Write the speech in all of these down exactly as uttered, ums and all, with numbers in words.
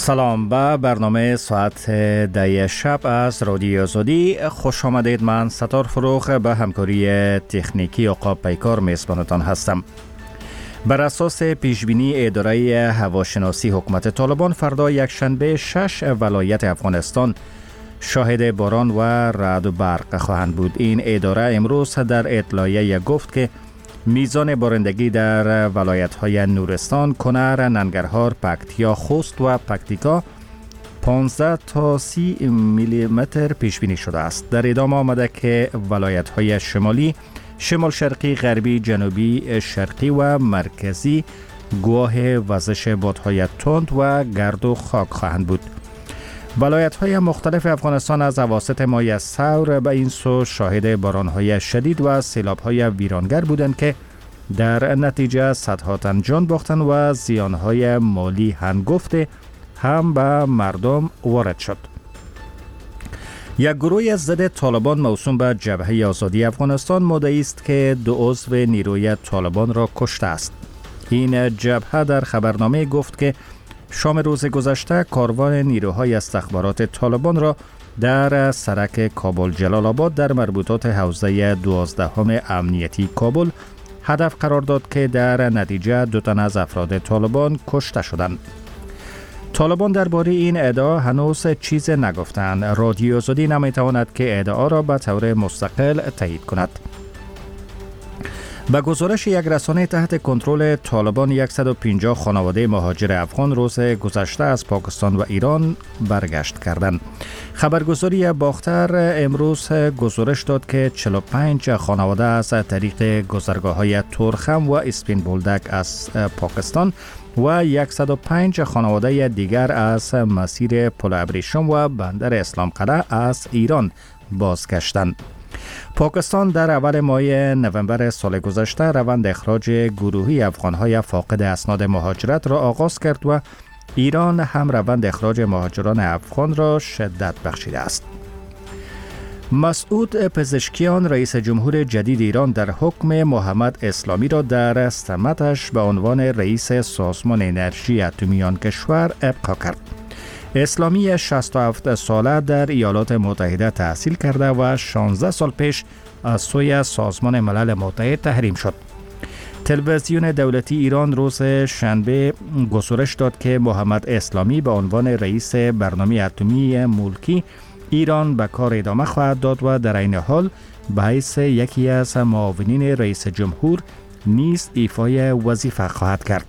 سلام به برنامه ساعت ده شب از رادیو آزادی خوش آمدید. من ستار فروخ به همکاری تکنیکی عقاب پیکار میزبانتان هستم. بر اساس پیشبینی اداره هواشناسی حکومت طالبان فردا یکشنبه شش ولایت افغانستان شاهد باران و رعد و برق خواهند بود. این اداره امروز در اطلاعیه گفت که میزان بارندگی در ولایت‌های نورستان، کنر، ننگرهار، پکتیا، خوست و پکتیکا پانزده تا سی میلی متر پیش بینی شده است. در ادامه آمده که ولایت‌های شمالی، شمال شرقی، غربی، جنوبی، شرقی و مرکزی گواه وزش بادهای تند و گرد و خاک خواهند بود. ولایت‌های مختلف افغانستان از اواسط ماه ثور به این سو شاهد باران‌های شدید و سیلاب‌های ویرانگر بودند که در نتیجه صدها تن جان باختند و زیان‌های مالی هنگفت هم به مردم وارد شد. یک گروه ضد طالبان موسوم به جبهه آزادی افغانستان مدعی است که دو عضو نیروی طالبان را کشته است. این جبهه در خبرنامه گفت که شام روز گذشته کاروان نیروهای استخبارات طالبان را در سرک کابل جلال آباد در مربوطات حوزه دوازدهم امنیتی کابل هدف قرار داد که در نتیجه دو تن از افراد طالبان کشته شدند. طالبان درباره این ادعا هنوز چیز نگفتند. رادیو آزادی نمیتواند که ادعا را به طور مستقل تایید کند. به گزارش یک رسانه تحت کنترل طالبان، صد و پنجاه خانواده مهاجر افغان روز گذشته از پاکستان و ایران برگشت کردند. خبرگزاری باختر امروز گزارش داد که چهل و پنج خانواده از طریق گذرگاه‌های تورخم و اسپین بولدک از پاکستان و صد و پنج خانواده دیگر از مسیر پل ابریشم و بندر اسلام قلعه از ایران بازگشتند. پاکستان در اول ماه نوامبر سال گذشته روند اخراج گروهی افغان‌های فاقد اسناد مهاجرت را آغاز کرد و ایران هم روند اخراج مهاجران افغان را شدت بخشیده است. مسعود پزشکیان رئیس جمهور جدید ایران در حکم محمد اسلامی را در سمتش به عنوان رئیس سازمان انرژی اتمی آن کشور ابقا کرد. اسلامی شصت و هفت ساله در ایالات متحده تحصیل کرده و شانزده سال پیش از سوی سازمان ملل متحد تحریم شد. تلویزیون دولتی ایران روز شنبه گزارش داد که محمد اسلامی به عنوان رئیس برنامه اتمی ملکی ایران به کار ادامه خواهد داد و در این حال به حیث یکی از معاونین رئیس جمهور نیز ایفای وظیفه خواهد کرد.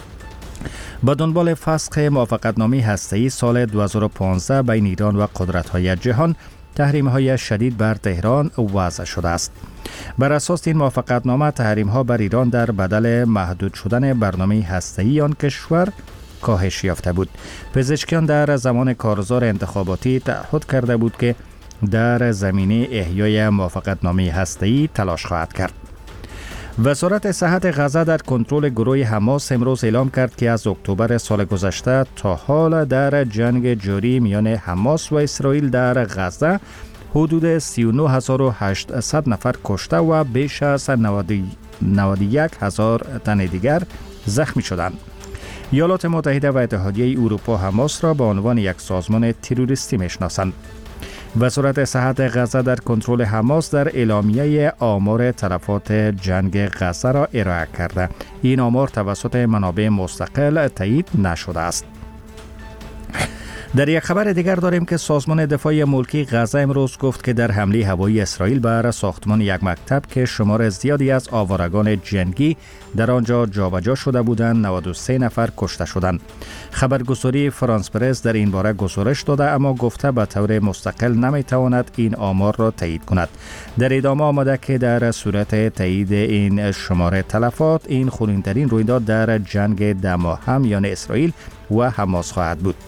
با دنبال فسخ موافقتنامه هسته‌ای سال دو هزار و پانزده بین ایران و قدرت‌های جهان، تحریم‌های شدید بر تهران وضع شده است. بر اساس این موافقتنامه تحریم‌ها بر ایران در بدل محدود شدن برنامه هسته‌ای آن کشور کاهش یافته بود. پزشکیان در زمان کارزار انتخاباتی تعهد کرده بود که در زمینه احیای موافقتنامه هسته‌ای تلاش خواهد کرد. وزارت صحت غزه در کنترل گروه حماس امروز اعلام کرد که از اکتبر سال گذشته تا حال در جنگ جاری میان حماس و اسرائیل در غزه حدود سی و نه هزار و هشتصد نفر کشته و بیش از نود و یک هزار تن دیگر زخمی شدند. ایالات متحده و اتحادیه اروپا حماس را به عنوان یک سازمان تروریستی میشناسند. وزارت صحت غزه در کنترل حماس در اعلامیه آمار تلفات جنگ غزه را ارائه کرده. این آمار توسط منابع مستقل تایید نشده است. در یک خبر دیگر داریم که سازمان دفاع ملکی غزه امروز گفت که در حمله هوایی اسرائیل بر ساختمان یک مکتب که شمار زیادی از آوارگان جنگی در آنجا جابجا شده بودند، نود و سه نفر کشته شدند. خبرگزاری فرانس پرس در این باره گزارش داده اما گفته به طور مستقل نمیتواند این آمار را تایید کند. در ادامه آمده که در صورت تایید این شمار تلفات، این خونین‌ترین رویداد در جنگ ده ماهه میان اسرائیل و حماس خواهد بود.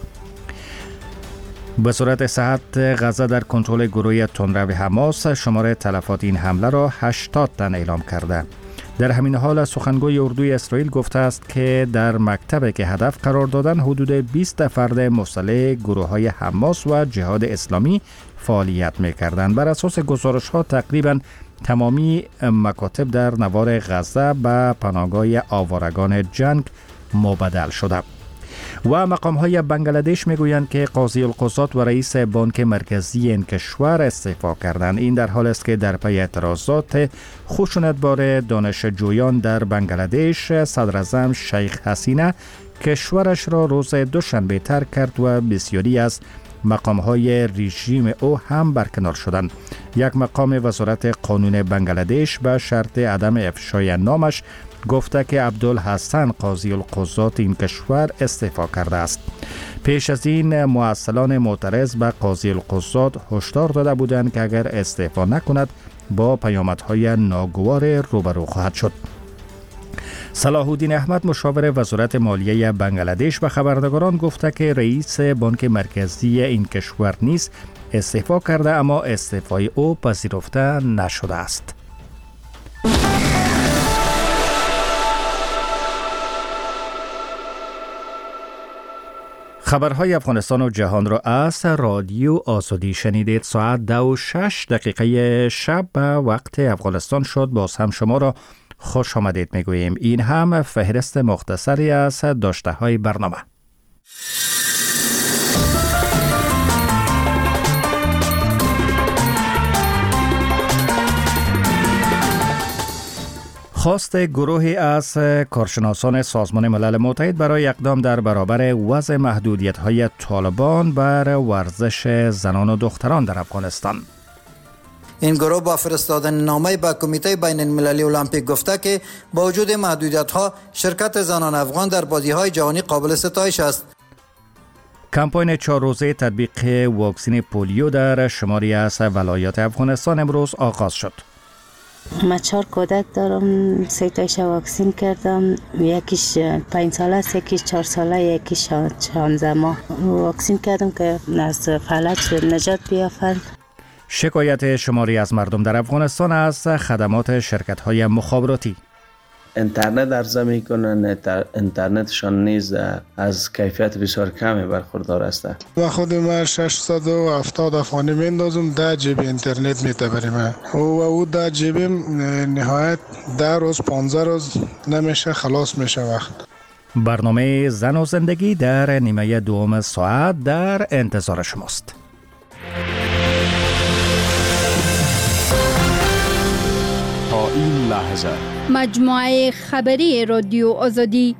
وزارت صحت غزه در کنترل گروه تندرو حماس شمار تلفات این حمله را هشتاد تن اعلام کرده. در همین حال سخنگوی اردوی اسرائیل گفته است که در مکتبی که هدف قرار دادن حدود بیست فرد مسلح گروه‌های حماس و جهاد اسلامی فعالیت می‌کردند. بر اساس گزارش‌ها تقریباً تمامی مکاتب در نوار غزه به پناهگاه آوارگان جنگ مبدل شده. و مقام‌های بنگلادش میگویند که قاضی القضات و رئیس بانک مرکزی این کشور استعفا کردند. این در حال است که در پی اعتراضات خشونتبار دانشجویان در بنگلادش، صدر اعظم شیخ حسینه کشورش را روز دوشنبه ترک کرد و بسیاری از مقام‌های رژیم او هم برکنار شدند. یک مقام وزارت قانون بنگلادش به شرط عدم افشای نامش گفته که عبدالحسن قاضی القضات این کشور استعفا کرده است. پیش از این مؤصلان معترض به قاضی القضات هشدار داده بودند که اگر استعفا نکند با پیامدهای ناگوار روبرو خواهد شد. صلاح الدین احمد مشاور وزارت مالیه بنگلادش به خبرنگاران گفته که رئیس بانک مرکزی این کشور نیز استعفا کرده، اما استعفای او پذیرفته نشده است. خبرهای افغانستان و جهان را از رادیو آزادی شنیدید. ساعت دو و شش دقیقه شب به وقت افغانستان شد. باز هم شما را خوش آمدید میگوییم. این هم فهرست مختصری از داشته های برنامه. خواست گروهی از کارشناسان سازمان ملل متحد برای اقدام در برابر وضع محدودیت‌های طالبان بر ورزش زنان و دختران در افغانستان. این گروه با فرستادن نامه به کمیته بین المللی المپیک گفته که با وجود محدودیت‌ها شرکت زنان افغان در بازی‌های جهانی قابل ستایش است. کمپاین چهار روزه تطبیق واکسن پولیو در شماری از ولایات افغانستان امروز آغاز شد. من چهار کودک دارم، سه تایش واکسین کردم، یکیش پنج ساله است، یکیش چهار ساله، یکیش شانزده ماه. واکسین کردم که از فلج نجات بیافند. شکایت شماری از مردم در افغانستان از خدمات شرکت‌های مخابراتی. اینترنت عرضه میکنن، اینترنتشان نیز از کیفیت بسیار کمی برخوردار است. و خود من ششصد و هفتاد افغانی میندازم، ده جیبی اینترنت میتبریم و او ده جیبی نهایت ده روز پانزده روز نمیشه، خلاص میشه وقت. برنامه زن و زندگی در نیمه دوم ساعت در انتظار شماست. تا این لحظه مجموعه خبری رادیو آزادی.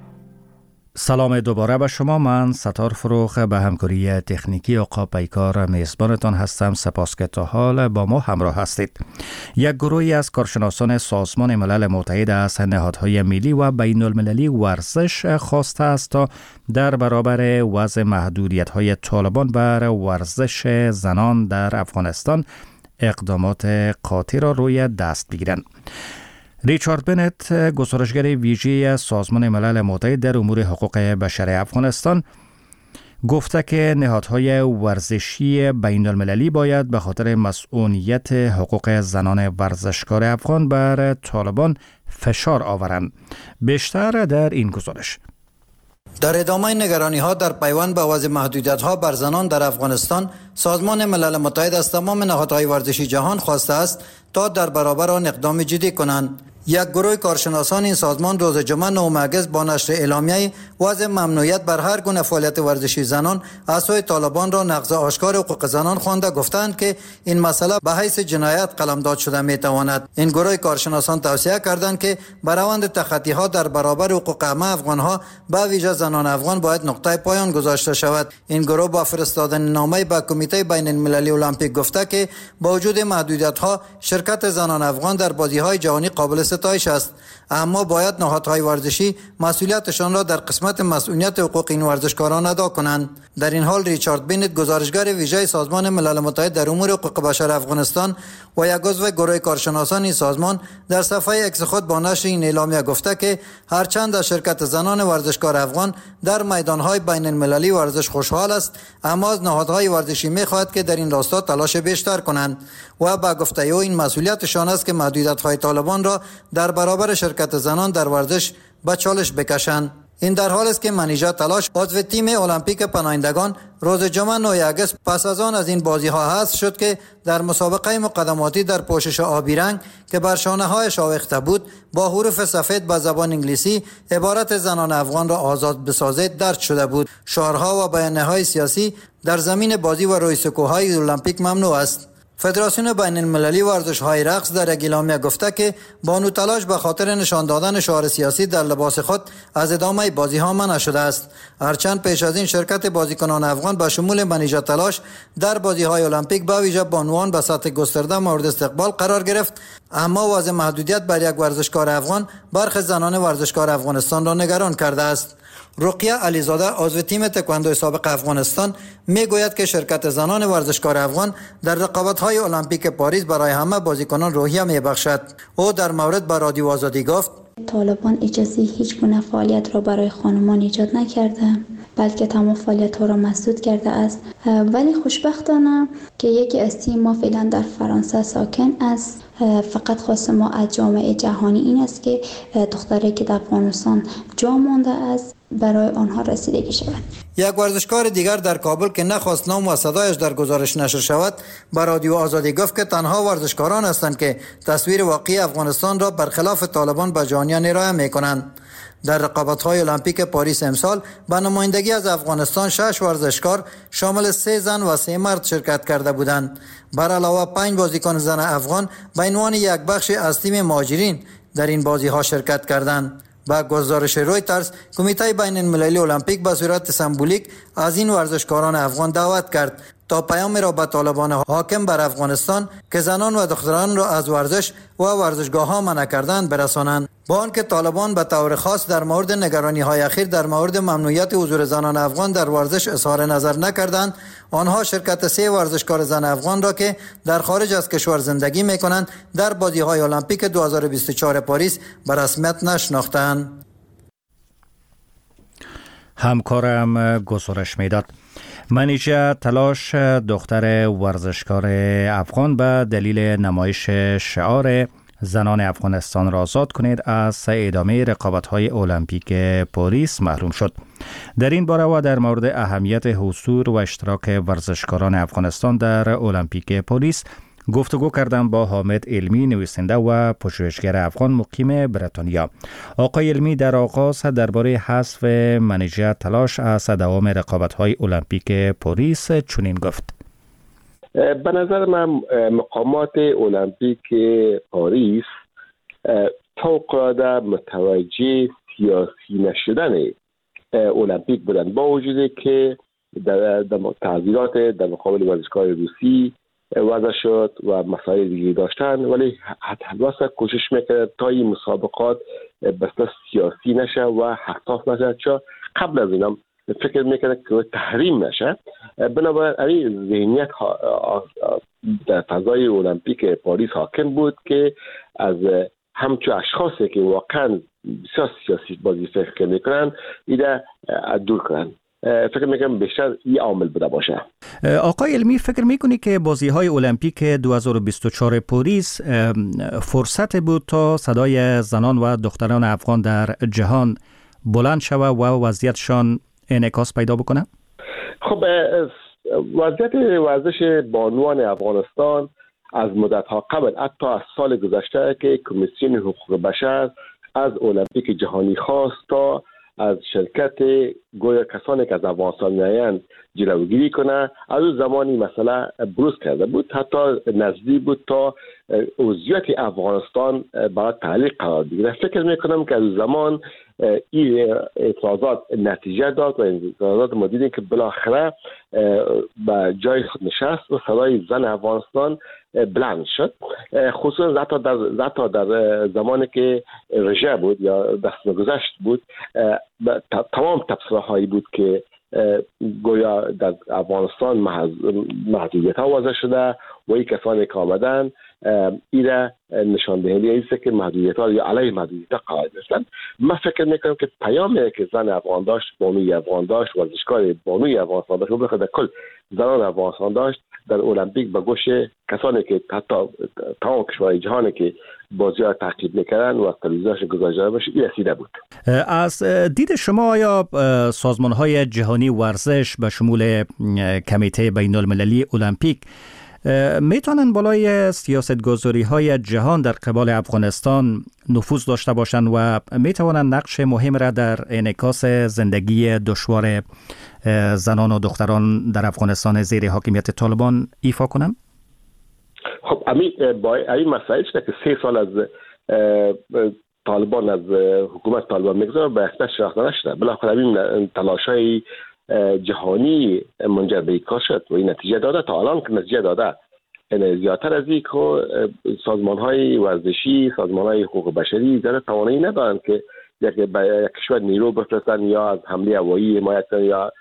سلام دوباره به شما. من ستار فروخ به همکاری تکنیکی آقا پیکار میزبانتان هستم. سپاس که تا حال با ما همراه هستید. یک گروهی از کارشناسان سازمان ملل متحد از نهادهای ملی و بین المللی ورزش خواسته است تا در برابر وضع محدودیت‌های طالبان بر ورزش زنان در افغانستان اقدامات قاطع را روی دست بگیرند. ریچارد بنت، گزارشگر ویژه سازمان ملل متحد در امور حقوق بشر افغانستان، گفته که نهادهای ورزشی بین المللی باید به خاطر مسئولیت حقوق زنان ورزشکار افغان بر طالبان فشار آورند. بیشتر در این گزارش. در ادامه نگرانی ها در پیوند به وضع محدودیت ها بر زنان در افغانستان، سازمان ملل متحد از تمام نهادهای ورزشی جهان خواسته است تا در برابر آن اقدام جدی کنند. یک گروه کارشناسان این سازمان روز جمعه نهم اگست با نشر اعلامیه وضع ممنوعیت بر هر گونه فعالیت ورزشی زنان از سوی طالبان را نقض آشکار حقوق زنان خوانده گفتند که این مسئله به حیث جنایت قلمداد شده میتواند. این گروه کارشناسان توصیه کردند که بر روند تخطی ها در برابر حقوق همه افغان ها به ویژه زنان افغان باید نقطه پایان گذاشته شود. این گروه با فرستادن نامه به کمیته بین المللی المپیک گفته که با وجود محدودیت ها شرکت زنان افغان در بازی های جهانی قابل ستایش است، اما باید نهادهای ورزشی مسئولیتشان را در قسمت مسئولیت حقوق این ورزشکاران ادا کنند. در این حال ریچارد بنت، گزارشگر ویژه سازمان ملل متحد در امور حقوق بشر افغانستان و یک عضو گروه کارشناسان این سازمان، در صفحه اکس خود با نشر این اعلامیه گفته که هرچند از شرکت زنان ورزشکار افغان در میدانهای بین المللی ورزش خوشحال است، اما از نهادهای ورزشی می‌خواهد که در این راستا تلاش بیشتر کنند و با گفته او این مسئولیتشان است که محدودیت‌های طالبان را در برابر شرکت زنان در ورزش به چالش بکشند. این در حال است که منیژه تلاش، عضو تیم المپیک پناهندگان روز جمعه نه اگست پس از آن از این بازی ها حذف شد که در مسابقه مقدماتی در پوشش آبی رنگ که بر شانه هایش آویخته بود با حروف سفید به زبان انگلیسی عبارت زنان افغان را آزاد بسازید درج شده بود. شعارها و بیانیه‌های سیاسی در زمین بازی و روی سکوهای المپیک ممنوع است. فدراسیون بین المللی ورزش‌های رقص در یک اعلامیه گفته که بانو تلاش به خاطر نشان دادن شعار سیاسی در لباس خود از ادامه بازی‌ها منع شده است. هرچند پیش از این شرکت بازیکنان افغان به شمول منیژه تلاش در بازی‌های المپیک به ویژه بانوان به سطح گسترده مورد استقبال قرار گرفت، اما وضع محدودیت بر یک ورزشکار افغان برخی زنان ورزشکار افغانستان را نگران کرده است. رقیه علیزاده عضو تیم تکواندو سابق افغانستان میگوید که شرکت زنان ورزشکار افغان در رقابت‌های المپیک پاریس برای همه بازیکنان روحیه میبخشد. او در مورد به رادیو آزادی گفت: طالبان اجازه هیچ گونه فعالیت را برای خانمان ایجاد نکرده، بلکه تمام فعالیت ها را مسدود کرده است. ولی خوشبختانه که یکی از تیم ما فعلا در فرانسه ساکن است. فقط خواست ما از جامعه جهانی این است که دختری که در افغانستان جا مانده است برای آنها رسیدگی شود. یک ورزشکار دیگر در کابل که نخواست نام و صدایش در گزارش نشر شود به رادیو آزادی گفت که تنها ورزشکاران هستند که تصویر واقعی افغانستان را برخلاف طالبان به جهانیان ارائه می‌کنند. در رقابت‌های المپیک پاریس امسال به نمایندگی از افغانستان شش ورزشکار شامل سه زن و سه مرد شرکت کرده بودند. بر علاوه پنج بازیکن زن افغان به عنوان یک بخش از تیم مهاجرین در این بازی‌ها شرکت کردند. با گزارش رویترز، کمیته بین المللی المپیک به صورت سمبولیک از این ورزشکاران افغان دعوت کرد تا پیام را به طالبان حاکم بر افغانستان که زنان و دختران را از ورزش و ورزشگاه‌ها منع کردند برسانند. با آنکه طالبان به طور خاص در مورد نگرانی‌های اخیر در مورد ممنوعیت حضور زنان افغان در ورزش اظهار نظر نکردند، آنها شرکت سه ورزشکار زن افغان را که در خارج از کشور زندگی می‌کنند در بازی‌های المپیک دو هزار و بیست و چهار پاریس به رسمیت نشناختند. همکارم گزارش میداد. منیژه تلاش دختر ورزشکار افغان به دلیل نمایش شعار زنان افغانستان را آزاد کنید از ادامه رقابت‌های المپیک پاریس محروم شد. در این باره و در مورد اهمیت حضور و اشتراک ورزشکاران افغانستان در المپیک پاریس گفتگو کردم با حامد علمی، نویسنده و پژوهشگر افغان مقیم بریتانیا. آقای علمی در آغاز درباره حذف منیژه تلاش از دوام رقابت‌های المپیک پاریس چنین گفت: به نظر من مقامات المپیک پاریس فوق‌العاده متوجه سیاسی نشدن المپیک بودند، با وجودی که در تعذیرات در مقابل ورزشکار روسی وضع شد و مسائل دیگه داشتن، ولی حتی کوشش میکرد تا این مسابقات بسته سیاسی نشه و حساس نشه، چون قبل از اینم فکر میکنه که تحریم نشه. بنابراین ذهنیت در فضای المپیک پاریس حاکم بود که از همچون اشخاصی که واقعا بسیار سیاسی بازی فکر میکنن ایده دور کنن. فکر میکنم بیشتر این عامل بوده باشه. آقای علمی، فکر میکنی که بازی های المپیک دو هزار و بیست و چهار پاریس فرصت بود تا صدای زنان و دختران افغان در جهان بلند شود و وضعیتشان انعکاس پیدا بکنه؟ خب وضعیت ورزش بانوان افغانستان از مدت‌ها قبل، حتی از سال گذشته که کمیسیون حقوق بشر از المپیک جهانی خواست تا از شرکت گویا کسانی که از افغانستان میآیند جلوگیری کنه، از اون زمانی مسئله بروز کرده بود، حتی نزدیک بود تا عضویت افغانستان برای تعلیق قرار بگیره. فکر میکنم که از زمان این اعتراضات نتیجه داد و اعتراضات ما دیدیم که بالاخره به جای خود نشست و صدای زن افغانستان بلند شد، خصوصا حتی در, حتی در زمانی که رژه بود یا دست گذشت بود. تمام تبصره هایی بود که گویا در افغانستان محدودیت ها وضع شده و این کسانی که آمدن ایره نشان دهنده است که محدودیت ها یا علیه محدودیت ها قائل هستند. من فکر میکنم که پیامی که زن افغان داشت، بانوی افغان داشت، ورزشکار بانوی افغانستان داشت و بخاطر کل زنان افغانستان داشت در المپیک به گوش کسانی که حتی تمام کشورهای جهانی که بازی ها تعقیب میکردن و تلویزیونش گذاشته باشه این رسیده بود. از دید شما آیا سازمان های جهانی ورزش به شمول کمیته بین المللی المپیک میتونن بالای سیاستگذاری های جهان در قبال افغانستان نفوذ داشته باشند و میتوانند نقش مهم را در انعکاس زندگی دشوار زنان و دختران در افغانستان زیر حاکمیت طالبان ایفا کنند؟ خب امی با این مسائل که سه سال از طالبان از حکومت طالبان میگذاره به اثبات شناخته نشده. بالاخره این تلاش‌های جهانی منجر به کار شد و این نتیجه داده. تا الان که نتیجه داده یعنی زیادتر از این که سازمان‌های ورزشی، سازمان‌های حقوق بشری در توانایی ندارند که یک یک کشور نیرو بفرستن یا از حمله هوایی حمایت کنن یا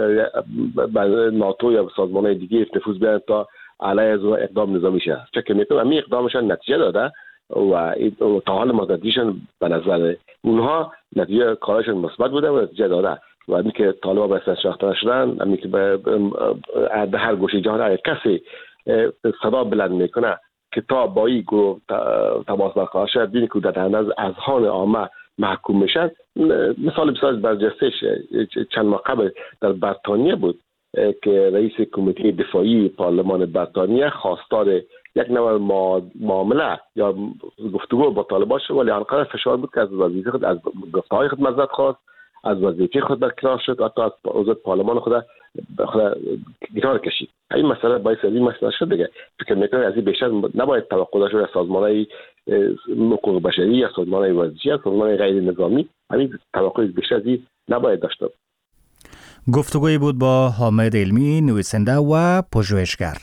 ناتو یا سازمان‌های دیگه نفوذ بیارن تا علیه از اقدام نظامی شه. فکر می‌کنم همین اقدامشان نتیجه داده و تا حال مدتیشون به نظر اونها نتیجه کارشون مثبت بوده و نتیجه داده. و اینکه که طالبان به اساس شناخته شدن، همین که به هر گوشه جهان اگر کسی صدا بلند میکنه که تا با این گروه تماس برقرار شد ببینید که در نظر اذهان عامه محکوم میشن. مثال بسیار برجسته‌اش چند ماه قبل در بریتانیا بود که رئیس کمیته دفاعی پارلمان بریتانیا خواستار یک نوع معامله یا گفتگو با طالبان شد، ولی آنقدر فشار بود که از وظیفه خود از گفته‌های خود معذرت خواست، از وظیفه خود برکنار شد، حتی از عضو پارلمان خود خود کنار کشید. این مسئله باعث از این مسئله شد دیگه. فکر میکنم از این بیشتر نباید توقع داشت از سازمان‌های حقوق بشری یا سازمان‌های ورزشی یا سازمان‌های غیر نظامی. همین توقع بیشتر از این نباید داشت. گفتگویی بود با حامد علمی، نویسنده و پژوهشگر.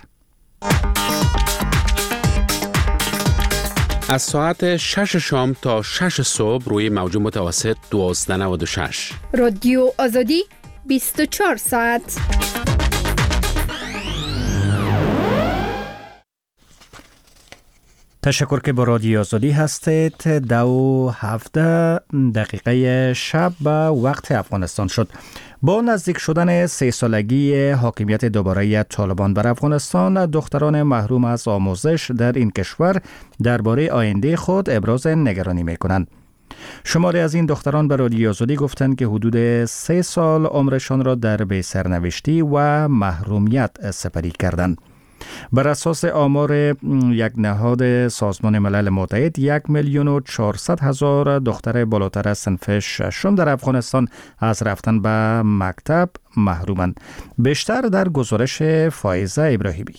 از ساعت شش شام تا شش صبح روی موج متوسط دوازده و نود و شش. رادیو آزادی بیست و چهار ساعت. تشکر که با رادیو آزادی هستید. دو هفته دقیقه شب به وقت افغانستان شد. با نزدیک شدن سه سالگی حاکمیت دوباره طالبان بر افغانستان، دختران محروم از آموزش در این کشور درباره آینده خود ابراز نگرانی می‌کنند. شماری از این دختران به رادیو آزادی گفتند که حدود سه سال عمرشان را در بی‌سرنوشتی و محرومیت سپری کردند. بر اساس آمار یک نهاد سازمان ملل متحد، یک میلیون و چهارصد هزار دختر بالاتر از صنف ششم در افغانستان از رفتن به مکتب محرومند. بیشتر در گزارش فائزه ابراهیمی.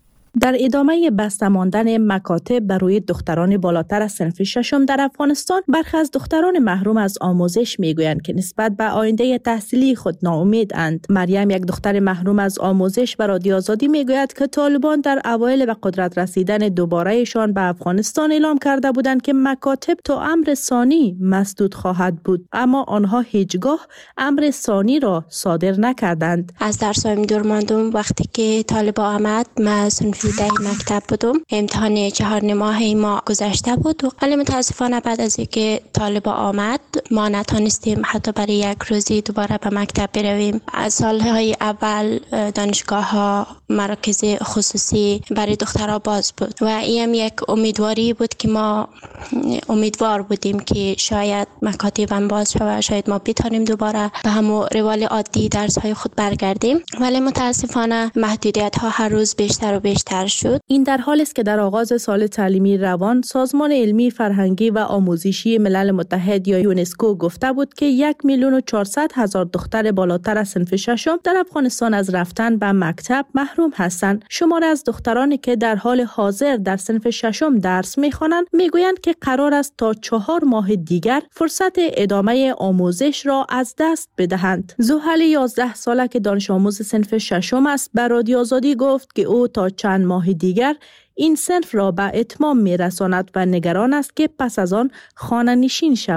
در ادامه بسته ماندن مکاتب بر روی دختران بالاتر از صنف ششم در افغانستان، برخی از دختران محروم از آموزش میگویند که نسبت به آینده تحصیلی خود ناامیداند. مریم، یک دختر محروم از آموزش، به رادیو آزادی میگوید که طالبان در اوایل به قدرت رسیدن دوبارهشان به افغانستان اعلام کرده بودند که مکاتب تا امر ثانی مسدود خواهد بود، اما آنها هیچگاه امر ثانی را صادر نکردند. از درس‌هایم دور ماندم. وقتی که طالبان آمد ما در مکتب بودم، امتحان چهار ماهه ما گذشته بود، ولی متاسفانه بعد از اینکه طالبان آمد ما نتونستیم حتی برای یک روزی دوباره به مکتب برویم. از سالهای اول دانشگاه ها، مراکز خصوصی برای دخترها باز بود و این یک امیدواری بود که ما امیدوار بودیم که شاید مکاتب هم باز شود، شاید ما بتونیم دوباره به همون روال عادی درس های خود برگردیم، ولی متاسفانه محدودیت ها هر روز بیشتر و بیشتر شد. این در حالی است که در آغاز سال تعلیمی روان سازمان علمی، فرهنگی و آموزشی ملل متحد یا یونسکو گفته بود که یک میلیون و چهارصد هزار دختر بالاتر از صنف ششم در افغانستان از رفتن به مکتب محروم هستند. شماری از دخترانی که در حال حاضر در صنف ششم درس می‌خوانند میگویند که قرار است تا چهار ماه دیگر فرصت ادامه آموزش را از دست بدهند. زحل یازده ساله که دانش آموز صنف ششم است به رادیو آزادی گفت که او تا چند ماه دیگر این صنف را به اتمام می‌رساند و نگران است که پس از آن خانه نشین شود.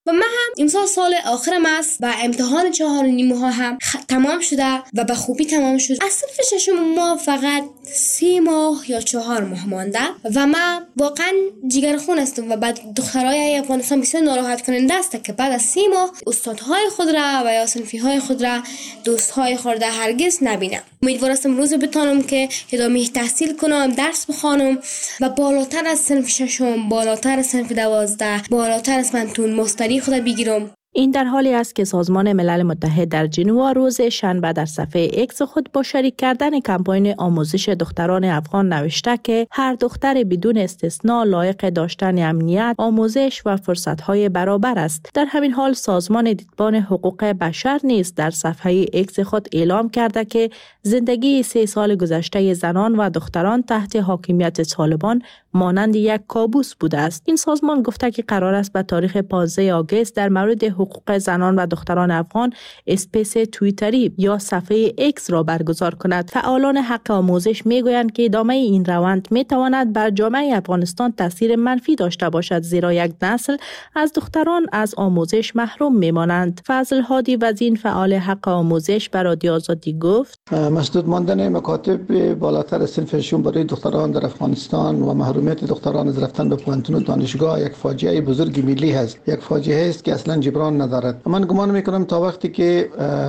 و من هم امسال سال آخرم است و امتحان چهار و نیم ماه هم خ... تمام شده و به خوبی تمام شد. از صنف ششم ما فقط سه ماه یا چهار ماه مانده و من واقعا جگرخون هستم و بعد دخترای افغانستان بسیار ناراحت کننده است که بعد از سه ماه استادهای خود را و یا صنفی های خود را دوستهای خود را هرگز نبینم. امیدوار هستم روز بتانم که ادامه تحصیل کنم، درس بخوانم و بالاتر از صنف ششم، بالاتر از صنف دوازده، بالاتر از منتون مستری خود بگیرم. این در حالی است که سازمان ملل متحد در ژنوا روز شنبه در صفحه اکس خود با شریک کردن کمپاین آموزش دختران افغان نوشته که هر دختر بدون استثنا لایق داشتن امنیت، آموزش و فرصت‌های برابر است. در همین حال سازمان دیدبان حقوق بشر نیز در صفحه اکس خود اعلام کرده که زندگی سه سال گذشته زنان و دختران تحت حاکمیت طالبان مانند یک کابوس بوده است. این سازمان گفته که قرار است به تاریخ پانزده آگوست در مورد حقوق زنان و دختران افغان اسپیس توییتری یا صفحه اکس را برگزار کند. فعالان حق آموزش میگویند که ادامه این روند میتواند بر جامعه افغانستان تاثیر منفی داشته باشد، زیرا یک نسل از دختران از آموزش محروم میمانند. فضل هادی وزین فعال حق آموزش به رادیو آزادی گفت: مسدود ماندن مکاتب بالاتر صنف ششم برای دختران در افغانستان و محرومیت دختران از رفتن به پوهنتون و دانشگاه یک فاجعه بزرگ ملی است، یک فاجعه است که اصلا جبران ندارد. من گمان میکنم تا وقتی که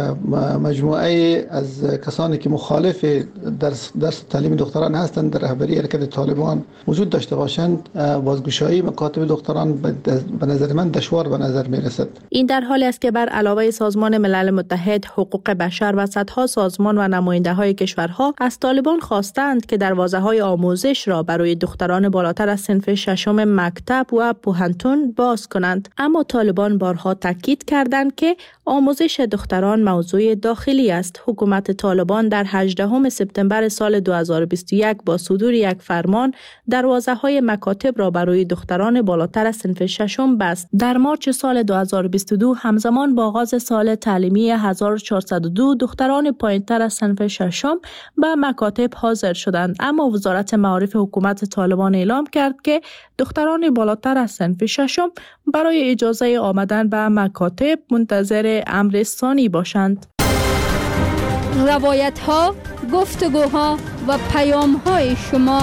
مجموعه از کسانی که مخالف درس درس تعلیم دختران هستند در رهبری حرکت طالبان وجود داشته باشند، بازگشایی مکاتب دختران به نظر من دشوار به نظر میرسد. این در حالی است که بر علاوه سازمان ملل متحد، حقوق بشر و صدها سازمان و نماینده های کشورها از طالبان خواستند که دروازه های آموزش را برای دختران بالاتر از صنف ششم مکتب و پوهنتون باز کنند، اما طالبان بارها تاکید کردند که آموزش دختران موضوع داخلی است. حکومت طالبان در هجدهم سپتامبر سال دو هزار و بیست و یک با صدور یک فرمان دروازه های مکاتب را برای دختران بالاتر از صنف ششم بست. در مارچ سال دو هزار و بیست و دو همزمان با آغاز سال تعلیمی هزار و چهارصد و دو دختران پایینتر از صنف ششم به مکاتب حاضر شدند، اما وزارت معارف حکومت طالبان اعلام کرد که دختران بالاتر از صنف ششم برای اجازه آمدن به مکاتب منتظر امر ثانی باشند. روایت ها، گفتگوها و پیام های شما.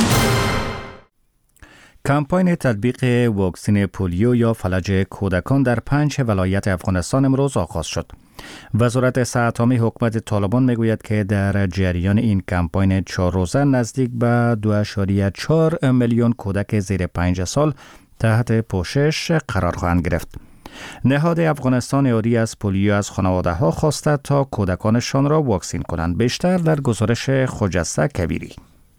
کمپاین تطبیق واکسن پولیو یا فلج کودکان در پنج ولایت افغانستان امروز آغاز شد. وزارت صحت عامه حکومت طالبان میگوید که در جریان این کمپاین چهار روزه نزدیک به دو ممیز چهار میلیون کودک زیر پنج سال تحت پوشش قرار خواهند گرفت. نهاد افغانستان یاری از پولیو از خانواده ها خواسته تا کودکانشان را واکسین کنند. بیشتر در گزارش خجسته کبیری.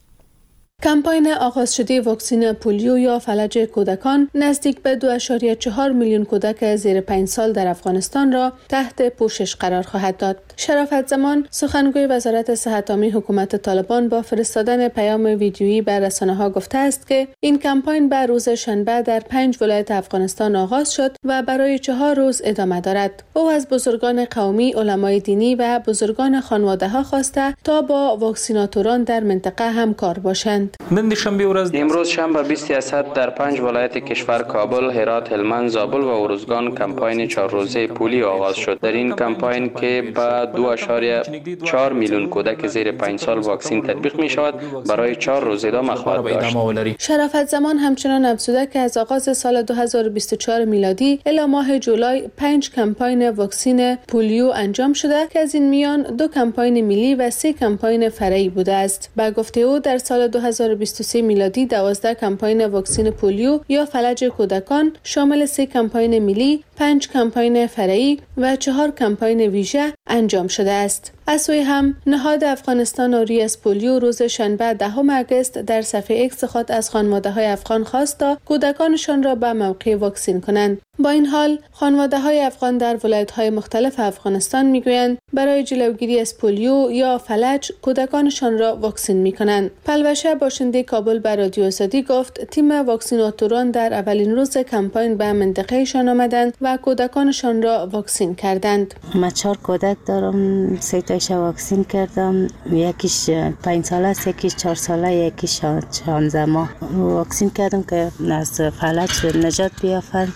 کمپاین آغاز شده واکسن پولیو یا فلج کودکان نزدیک به دو ممیز چهار میلیون کودک زیر پنج سال در افغانستان را تحت پوشش قرار خواهد داد. شرافت زمان سخنگوی وزارت صحت عامه حکومت طالبان با فرستادن پیام ویدیویی به رسانه‌ها گفته است که این کمپاین به روز شنبه در پنج ولایت افغانستان آغاز شد و برای چهار روز ادامه دارد. او از بزرگان قومی، علمای دینی و بزرگان خانواده‌ها خواسته تا با واکسیناتوران در منطقه همکار باشند. امروز شنبه بیست اسد در پنج ولایت کشور کابل، هرات، هلمند، زابل و ارزگان کمپاین چهار روزه پولیو آغاز شد. در این کمپاین که با دو ممیز چهار میلیون کودک زیر پنج سال واکسن تطبیق می شود برای چهار روز ادامه خواهد داشت. شرافت زمان همچنان افزوده که از آغاز سال دو هزار و بیست و چهار میلادی الی ماه جولای پنج کمپاین واکسن پولیو انجام شده که از این میان دو کمپاین ملی و سه کمپاین فرعی بوده است. با گفته او در سال دو هزار و بیست و سه میلادی دوازده کمپاین واکسن پولیو یا فلج کودکان شامل سه کمپاین ملی، پنج کمپاین فرعی و چهار کمپاین ویژه انجام شده است. از سوی هم نهاد افغانستان یاری از پولیو روز شنبه دهم آگوست در صفحه اکس خود از خانواده‌های افغان خواست تا کودکانشان را به موقع واکسین کنند. با این حال خانواده‌های افغان در ولایت‌های مختلف افغانستان می‌گویند برای جلوگیری از پولیو یا فلج کودکانشان را واکسین می‌کنند. پلوشه باشنده کابل به رادیو آزادی گفت تیم واکسیناتوران در اولین روز کمپاین به منطقه‌شان آمدند و کودکانشان را واکسین کردند. من چهار کودک دارم، سه تایش واکسین کردم، یکیش پنج ساله است، یکیش چهار ساله، یکیش شانزده ماه. واکسین کردم که از فلج نجات بیافند. خواستم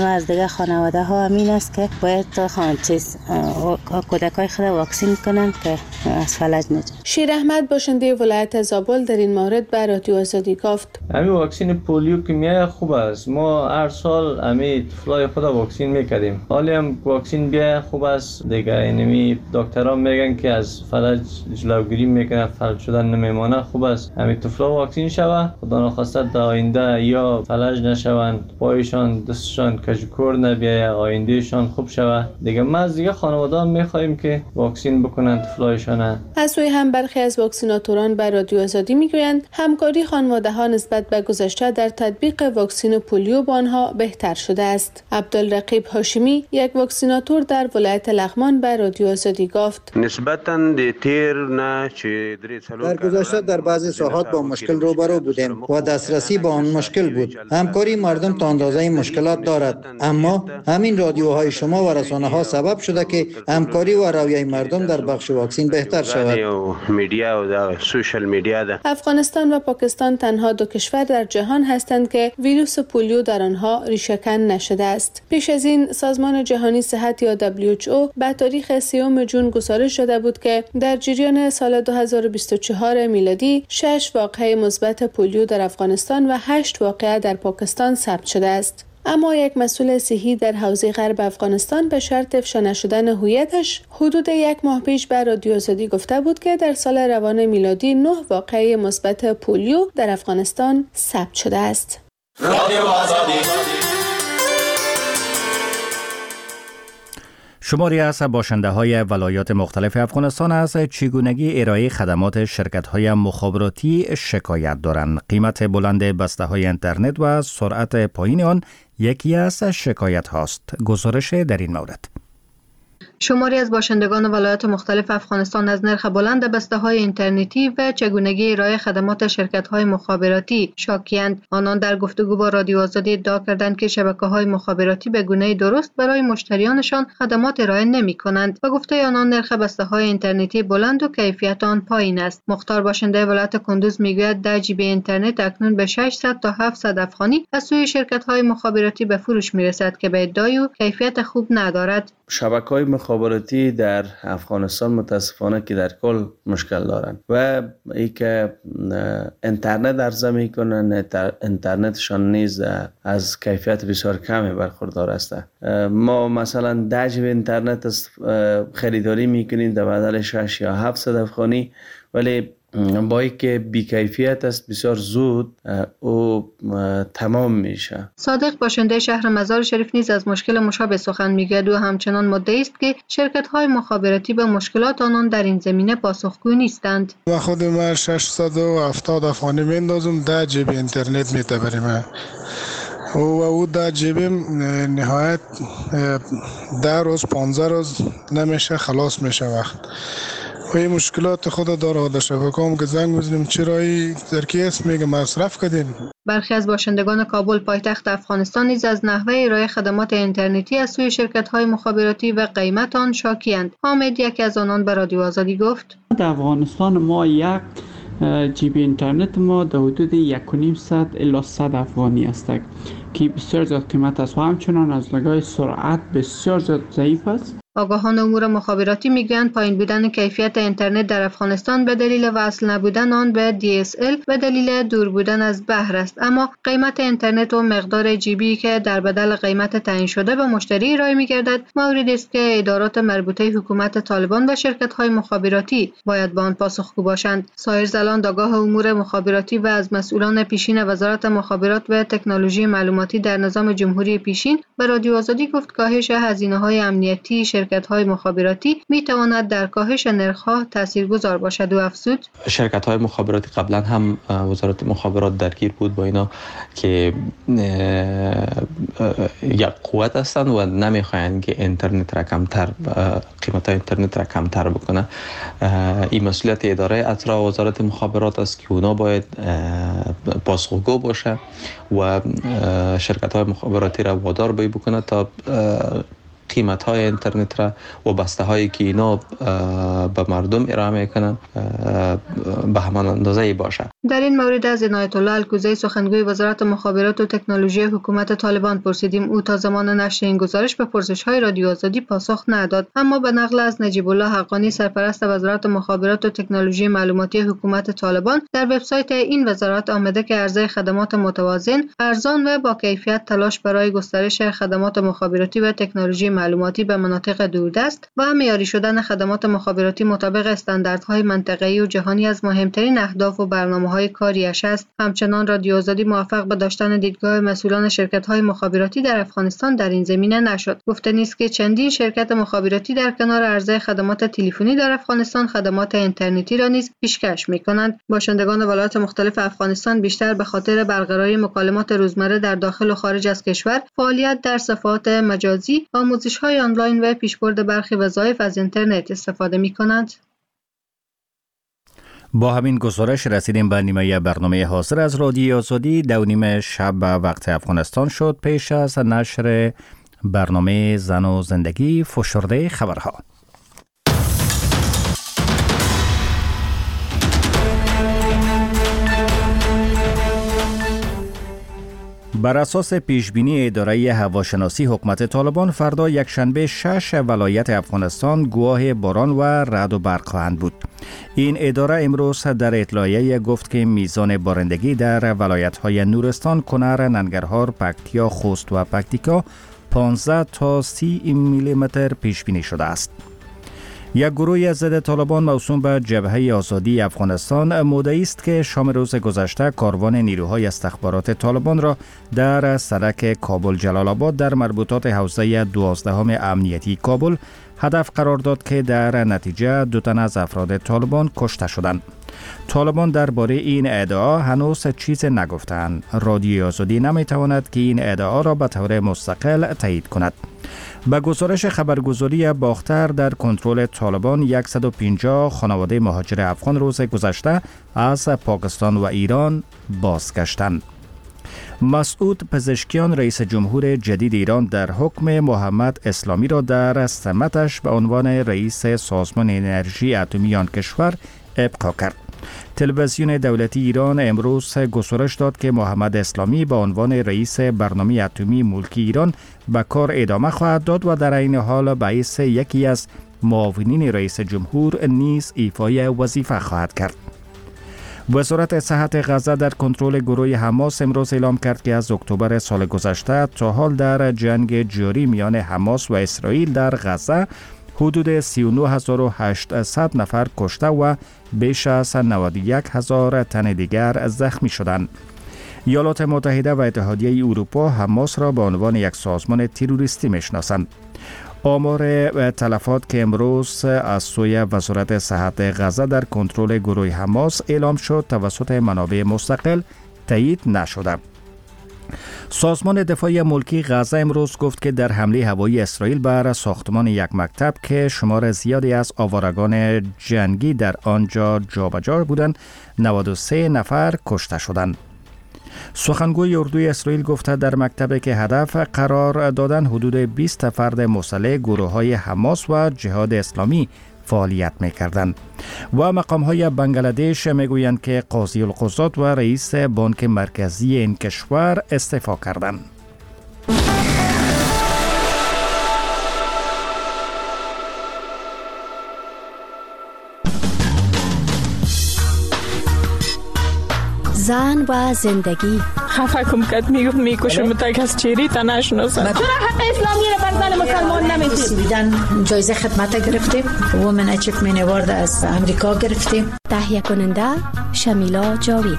ما از دیگه خانواده ها همین است که باید تا خان چیز کودکای خود واکسین کنن که از فلج نجات. شیر احمد باشنده ولایت زابل در این مورد به رادیو آزادی گفت همین واکسن پولیو که میای خوب است. ما هر سال همین طفلای خود واکسین میکردیم. حالی هم واکسین بیا خوب است دیگه. اینمی دکترها میگن که از فلج جلوگیری میکنه، فلج شدن نمیمانه. خوب است همین طفلا واکسین شوه، خدا نخواسته در آینده یا فلج نشوند، پایشان دستشان کجکور نبیه، آیندهشان خوب شوه دیگه. ما از دیگه خانواده میخواهیم که واکسین بکنن طفلایشان. از سوی هم برخی از واکسیناتوران به رادیو آزادی میگویند همکاری خانواده ها نسبت به گذشته در تطبیق واکسن پولیو با آنها بهتر شده است. عبدالرقیب هاشمی یک واکسیناتور در ولایت لغمان به رادیو آزادی گفت نسبتاً تیر نه چه در گذشته در بعضی ساحات با مشکل روبرو بودیم و دسترسی با آن مشکل بود. همکاری مردم تا اندازه مشکلات دارد، اما همین رادیوهای شما و رسانه ها سبب شده که همکاری و رویه مردم در بخش واکسین بهتر شود. میډیا او سوشل میډیا ده. افغانستان و پاکستان تنها دو کشور در جهان هستند که ویروس پولیو در آنها ریشه‌کن نشده است. پیش از این سازمان جهانی صحت یا دبلیو اچ او به تاریخ سیوم جون گزارش داده بود که در جریان سال دو هزار و بیست و چهار میلادی شش واقعه مثبت پولیو در افغانستان و هشت واقعه در پاکستان ثبت شده است. اما یک مسئول صحی در حوزه غرب افغانستان به شرط افشا نشدن هویتش حدود یک ماه پیش به رادیو آزادی گفته بود که در سال روان میلادی نه واقعه مثبت پولیو در افغانستان ثبت شده است. رادیو آزادی. شماری از باشنده های ولایات مختلف افغانستان از چگونگی ارائه خدمات شرکت های مخابراتی شکایت دارند. قیمت بلند بسته های اینترنت و سرعت پایین آن یکی از شکایت هاست. گزارش در این مورد. شماری از باشندگان ولایات مختلف افغانستان از نرخ بلند بسته‌های اینترنتی و چگونگی ارائه خدمات شرکت‌های مخابراتی شاکی‌اند. آنان در گفتگو با رادیو آزادی ادعا کردند که شبکه‌های مخابراتی به گونه درست برای مشتریانشان خدمات ارائه نمی‌کنند و گفته آنان نرخ بسته‌های اینترنتی بلند و کیفیت آن پایین است. مختار باشنده ولایت کندوز می‌گوید ده جی بی اینترنت اکنون به ششصد تا هفتصد افغانی از سوی شرکت‌های مخابراتی به فروش می‌رسد که به ادعای او کیفیت خوب ندارد. شبکه‌های مخابراتی در افغانستان متاسفانه که در کل مشکل دارند و ای که اینترنت عرضه میکنن، اینترنتشان نیز از کیفیت بسیار کمی برخوردار است. ما مثلا ده جی بی اینترنت خریداری میکنیم در بدل شش یا هفتصد افغانی، ولی با اینکه بی‌کیفیت است بسیار زود او تمام میشه. صادق باشنده شهر مزار شریف نیز از مشکل مشابه سخن میگوید و همچنان مدعی است که شرکت‌های مخابراتی به مشکلات آنان در این زمینه پاسخگو نیستند. و خود ما ششصد و هفتاد افغانی میندازم ده جی بی اینترنت میتبریم و او ده جی بی نهایت ده روز پانزده روز نمیشه خلاص میشه وقت. و این مشکلات خود داره. در شبکه‌ام که زنگ میزنیم چرا این در کیس میگه مصرف کردین. برخی از باشندگان کابل پایتخت افغانستان نیز از نحوه ارائه خدمات اینترنتی از سوی شرکت‌های مخابراتی و قیمت آن شاکی‌اند. حامد یکی از آنان به رادیو آزادی گفت در افغانستان ما یک جی بی اینترنت ما در حدود یک و نیم صد الی صد افغانی است که بسیار زیاد قیمت است و همچنان از نگاه سرعت بسیار زیاد ضعیف است. آگاهان امور مخابراتی میگویند پایین بودن کیفیت اینترنت در افغانستان به دلیل وصل نبودن آن به دی اس ال و دلیل دور بودن از بحر است، اما قیمت اینترنت و مقدار جی بی که در بدل قیمت تعیین شده به مشتری ارائه می‌گردد موردی است که ادارات مربوطه حکومت طالبان و شرکت‌های مخابراتی باید با آن پاسخگو باشند. سایر زلان آگاه امور مخابراتی و از مسئولان پیشین وزارت مخابرات و تکنولوژی معلوماتی در نظام جمهوری پیشین به رادیو آزادی گفت کاهش هزینه‌های امنیتی شرکت‌های مخابراتی می‌تواند در کاهش نرخ‌ها تاثیرگذار باشد و افزود شرکت‌های مخابراتی قبلا هم وزارت مخابرات درگیر بود با اینا که یک قوت هستند و نمی‌خواهند که اینترنت را کمتر قیمت اینترنت را کمتر بکنه. این مسئولیت اداره اطراف وزارت مخابرات است که اونا باید پاسخگو باشه و شرکت‌های مخابراتی را وادار بکنه تا قیمت های اینترنت را و بسته هایی که اینا به مردم ارائه میکنن به همان اندازه باشه. در این مورد از عنایت الله الکوزی سخنگوی وزارت مخابرات و تکنولوژی حکومت طالبان پرسیدیم. او تا زمان نشر این گزارش به پرسش های رادیو آزادی پاسخ نداد، اما به نقل از نجیب الله حقانی سرپرست وزارت مخابرات و تکنولوژی معلوماتی حکومت طالبان در وبسایت این وزارت آمده که عرضه خدمات متوازن، ارزان و با کیفیت تلاش برای گسترش خدمات مخابراتی و تکنولوژی معلوماتی به مناطق دوردست و معیاری شدن خدمات مخابراتی مطابق استانداردهای منطقه‌ای و جهانی از مهمترین اهداف و برنامه‌های کاریش است. همچنان رادیو آزادی موفق به داشتن دیدگاه مسئولان شرکت‌های مخابراتی در افغانستان در این زمینه نشد. گفته نیست که چندین شرکت مخابراتی در کنار عرضه خدمات تلفنی در افغانستان خدمات اینترنتی را نیز پیشکش می‌کنند. باشندگان ولایات مختلف افغانستان بیشتر به خاطر برقراری مکالمات روزمره در داخل و خارج از کشور، فعالیت در صفحات مجازی، آموزش‌های آنلاین و پیشبرد برخی وظایف از اینترنت استفاده می‌کنند. با همین گزارش رسیدیم به نیمه برنامه حاضر از رادیو آزادی. دو نیم شب به وقت افغانستان شد. پیش از نشر برنامه زن و زندگی فشرده خبرها. بر اساس پیشبینی اداره هواشناسی حکومت طالبان، فردا یکشنبه شش ولایت افغانستان گواه باران و رعد و برق خواهند بود. این اداره امروز در اطلاعیه گفت که میزان بارندگی در ولایت‌های نورستان، کنر، ننگرهار، پکتیا، خوست و پکتیکا پانزده تا سی میلیمتر پیش بینی شده است. یک گروه ضد طالبان موسوم به جبهه آزادی افغانستان مدعی است که شام روز گذشته کاروان نیروهای استخبارات طالبان را در سرک کابل جلال آباد در مربوطات حوزه دوازدهم امنیتی کابل هدف قرار داد که در نتیجه دو تن از افراد طالبان کشته شدند. طالبان درباره این ادعا هنوز چیز نگفتند. رادیو آزادی نمیتواند که این ادعا را به طور مستقل تایید کند. با گزارش خبرگزاری باختر، در کنترل طالبان صد و پنجاه خانواده مهاجر افغان روز گذشته از پاکستان و ایران بازگشتند. مسعود پزشکیان رئیس جمهور جدید ایران در حکم محمد اسلامی را در سمتش به عنوان رئیس سازمان انرژی اتمی آن کشور ابقا کرد. تلویزیون دولتی ایران امروز گزارش داد که محمد اسلامی به عنوان رئیس برنامه اتمی ملکی ایران به کار ادامه خواهد داد و در این حال باعث یکی از معاونین رئیس جمهور نیز ایفای وظیفه خواهد کرد. وزارت صحت غزه در کنترل گروه حماس امروز اعلام کرد که از اکتبر سال گذشته تا حال در جنگ جاری میان حماس و اسرائیل در غزه حدود سی و نه هزار و هشتصد نفر کشته و بیش از نود و یک هزار تن دیگر زخمی شدند. ایالات متحده و اتحادیه اروپا حماس را به عنوان یک سازمان تروریستی میشناسند. آمار تلفات که امروز از سوی وزارت صحت غزه در کنترل گروه حماس اعلام شد توسط منابع مستقل تایید نشده. سازمان دفاعی ملکی غزه امروز گفت که در حمله هوایی اسرائیل بر ساختمان یک مکتب که شمار زیادی از آوارگان جنگی در آنجا جابجا بودند، نود و سه نفر کشته شدند. سخنگوی اردوی اسرائیل گفته در مکتبی که هدف قرار دادن حدود بیست فرد مسلح گروه‌های حماس و جهاد اسلامی فعالیت می‌کردند. و مقام‌های بنگلادش می‌گویند که قاضی القضات و رئیس بانک مرکزی این کشور استعفا کردند. زن و زندگی. خفه کم کد میگفت میکشم تا از چیری تا نشناسم. چرا حق اسلامی را بر زن مسلمان نمیدید؟ بیدن جایزه خدمت گرفتیم. وومن اچیومنت اوارد از امریکا گرفتیم. تهیه کننده شمیلا جاوید.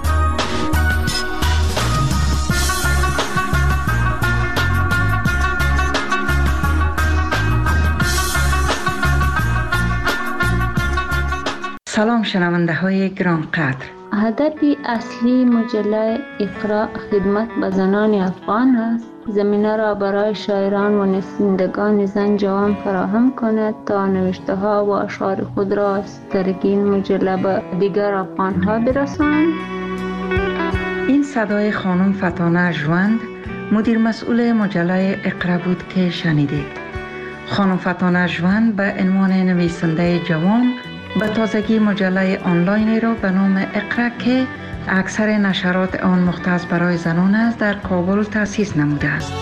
سلام شنونده های گران قدر. هدف اصلی مجله اقرا خدمت به زنان افغان است. زمینه را برای شاعران و نویسندگان زن جوان فراهم کند تا نوشته ها و اشعار خود را از طریق این مجله به دیگر افغان ها برسانند. این صدای خانم فتانه ژوند، مدیر مسئول مجله اقرا بود که شنیدید. خانم فتانه ژوند به عنوان نویسنده جوان به تازگی مجله آنلاینی را به نام اقرا که اکثر نشرات آن مختص برای زنان است در کابل تأسیس نموده است.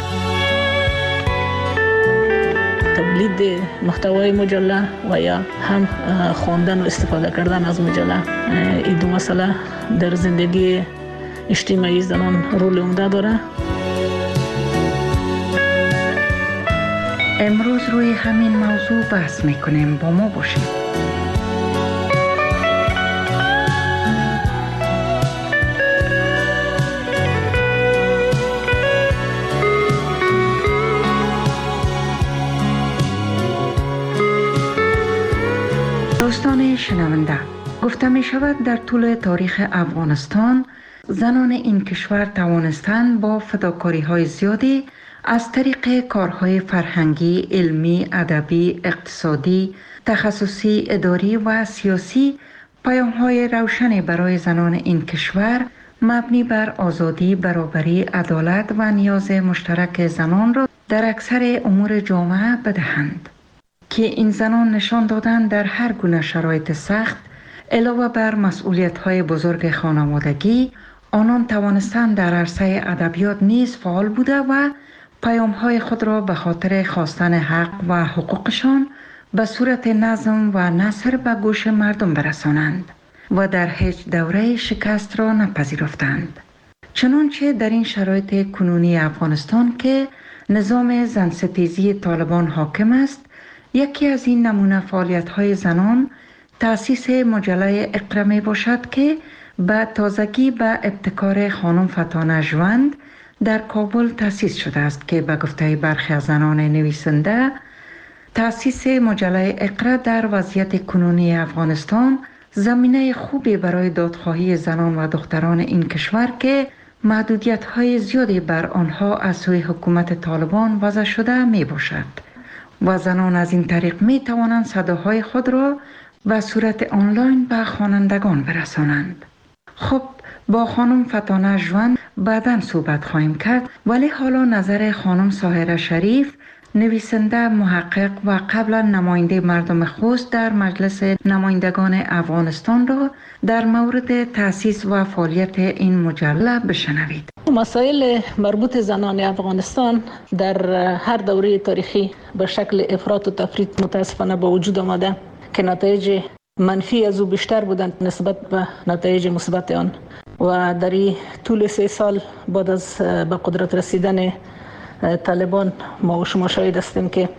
تولید محتوای مجله و یا هم خواندن و استفاده کردن از مجله، این دو مسئله در زندگی اجتماعی زنان رول عمده داره. امروز روی همین موضوع بحث میکنیم، با ما باشید. دوستان شنونده، گفته می شود در طول تاریخ افغانستان زنان این کشور توانستند با فداکاری های زیادی از طریق کارهای فرهنگی، علمی، ادبی، اقتصادی، تخصصی، اداری و سیاسی پیام های روشنی برای زنان این کشور مبنی بر آزادی، برابری، عدالت و نیاز مشترک زنان را در اکثر امور جامعه بدهند که این زنان نشان دادند در هر گونه شرایط سخت علاوه بر مسئولیت‌های بزرگ خانوادگی آنان توانستند در عرصه ادبیات نیز فعال بوده و پیام‌های خود را به خاطر خواستن حق و حقوقشان به صورت نظم و نثر به گوش مردم برسانند و در هیچ دوره شکست را نپذیرفتند. چنانچه در این شرایط کنونی افغانستان که نظام زنستیزی طالبان حاکم است، یکی از این نمونه فعالیت‌های زنان تأسیس مجله اقرا می باشد که به تازگی به ابتکار خانم فتانه ژوند در کابل تأسیس شده است که به گفته برخی از زنان نویسنده تأسیس مجله اقرا در وضعیت کنونی افغانستان زمینه خوبی برای دادخواهی زنان و دختران این کشور که محدودیت‌های زیادی بر آنها از سوی حکومت طالبان وضع شده می باشد و زنان از این طریق می توانند صداهای خود را به صورت آنلاین به خوانندگان برسانند. خب با خانم فتانه ژوند بعداً صحبت خواهیم کرد، ولی حالا نظر خانم ساحره شریف، نویسنده، محقق و قبلا نماینده مردم خوست در مجلس نمایندگان افغانستان را در مورد تأسیس و فعالیت این مجله بشنوید. مسائل مربوط زنان افغانستان در هر دوره تاریخی به شکل افراط و تفریط متاسفانه به وجود آمده که نتایج منفی از او بیشتر بودند نسبت به نتایج مثبت آن و در این طول سه سال بعد از به قدرت رسیدن طالبان ما و شما شاهد هستیم که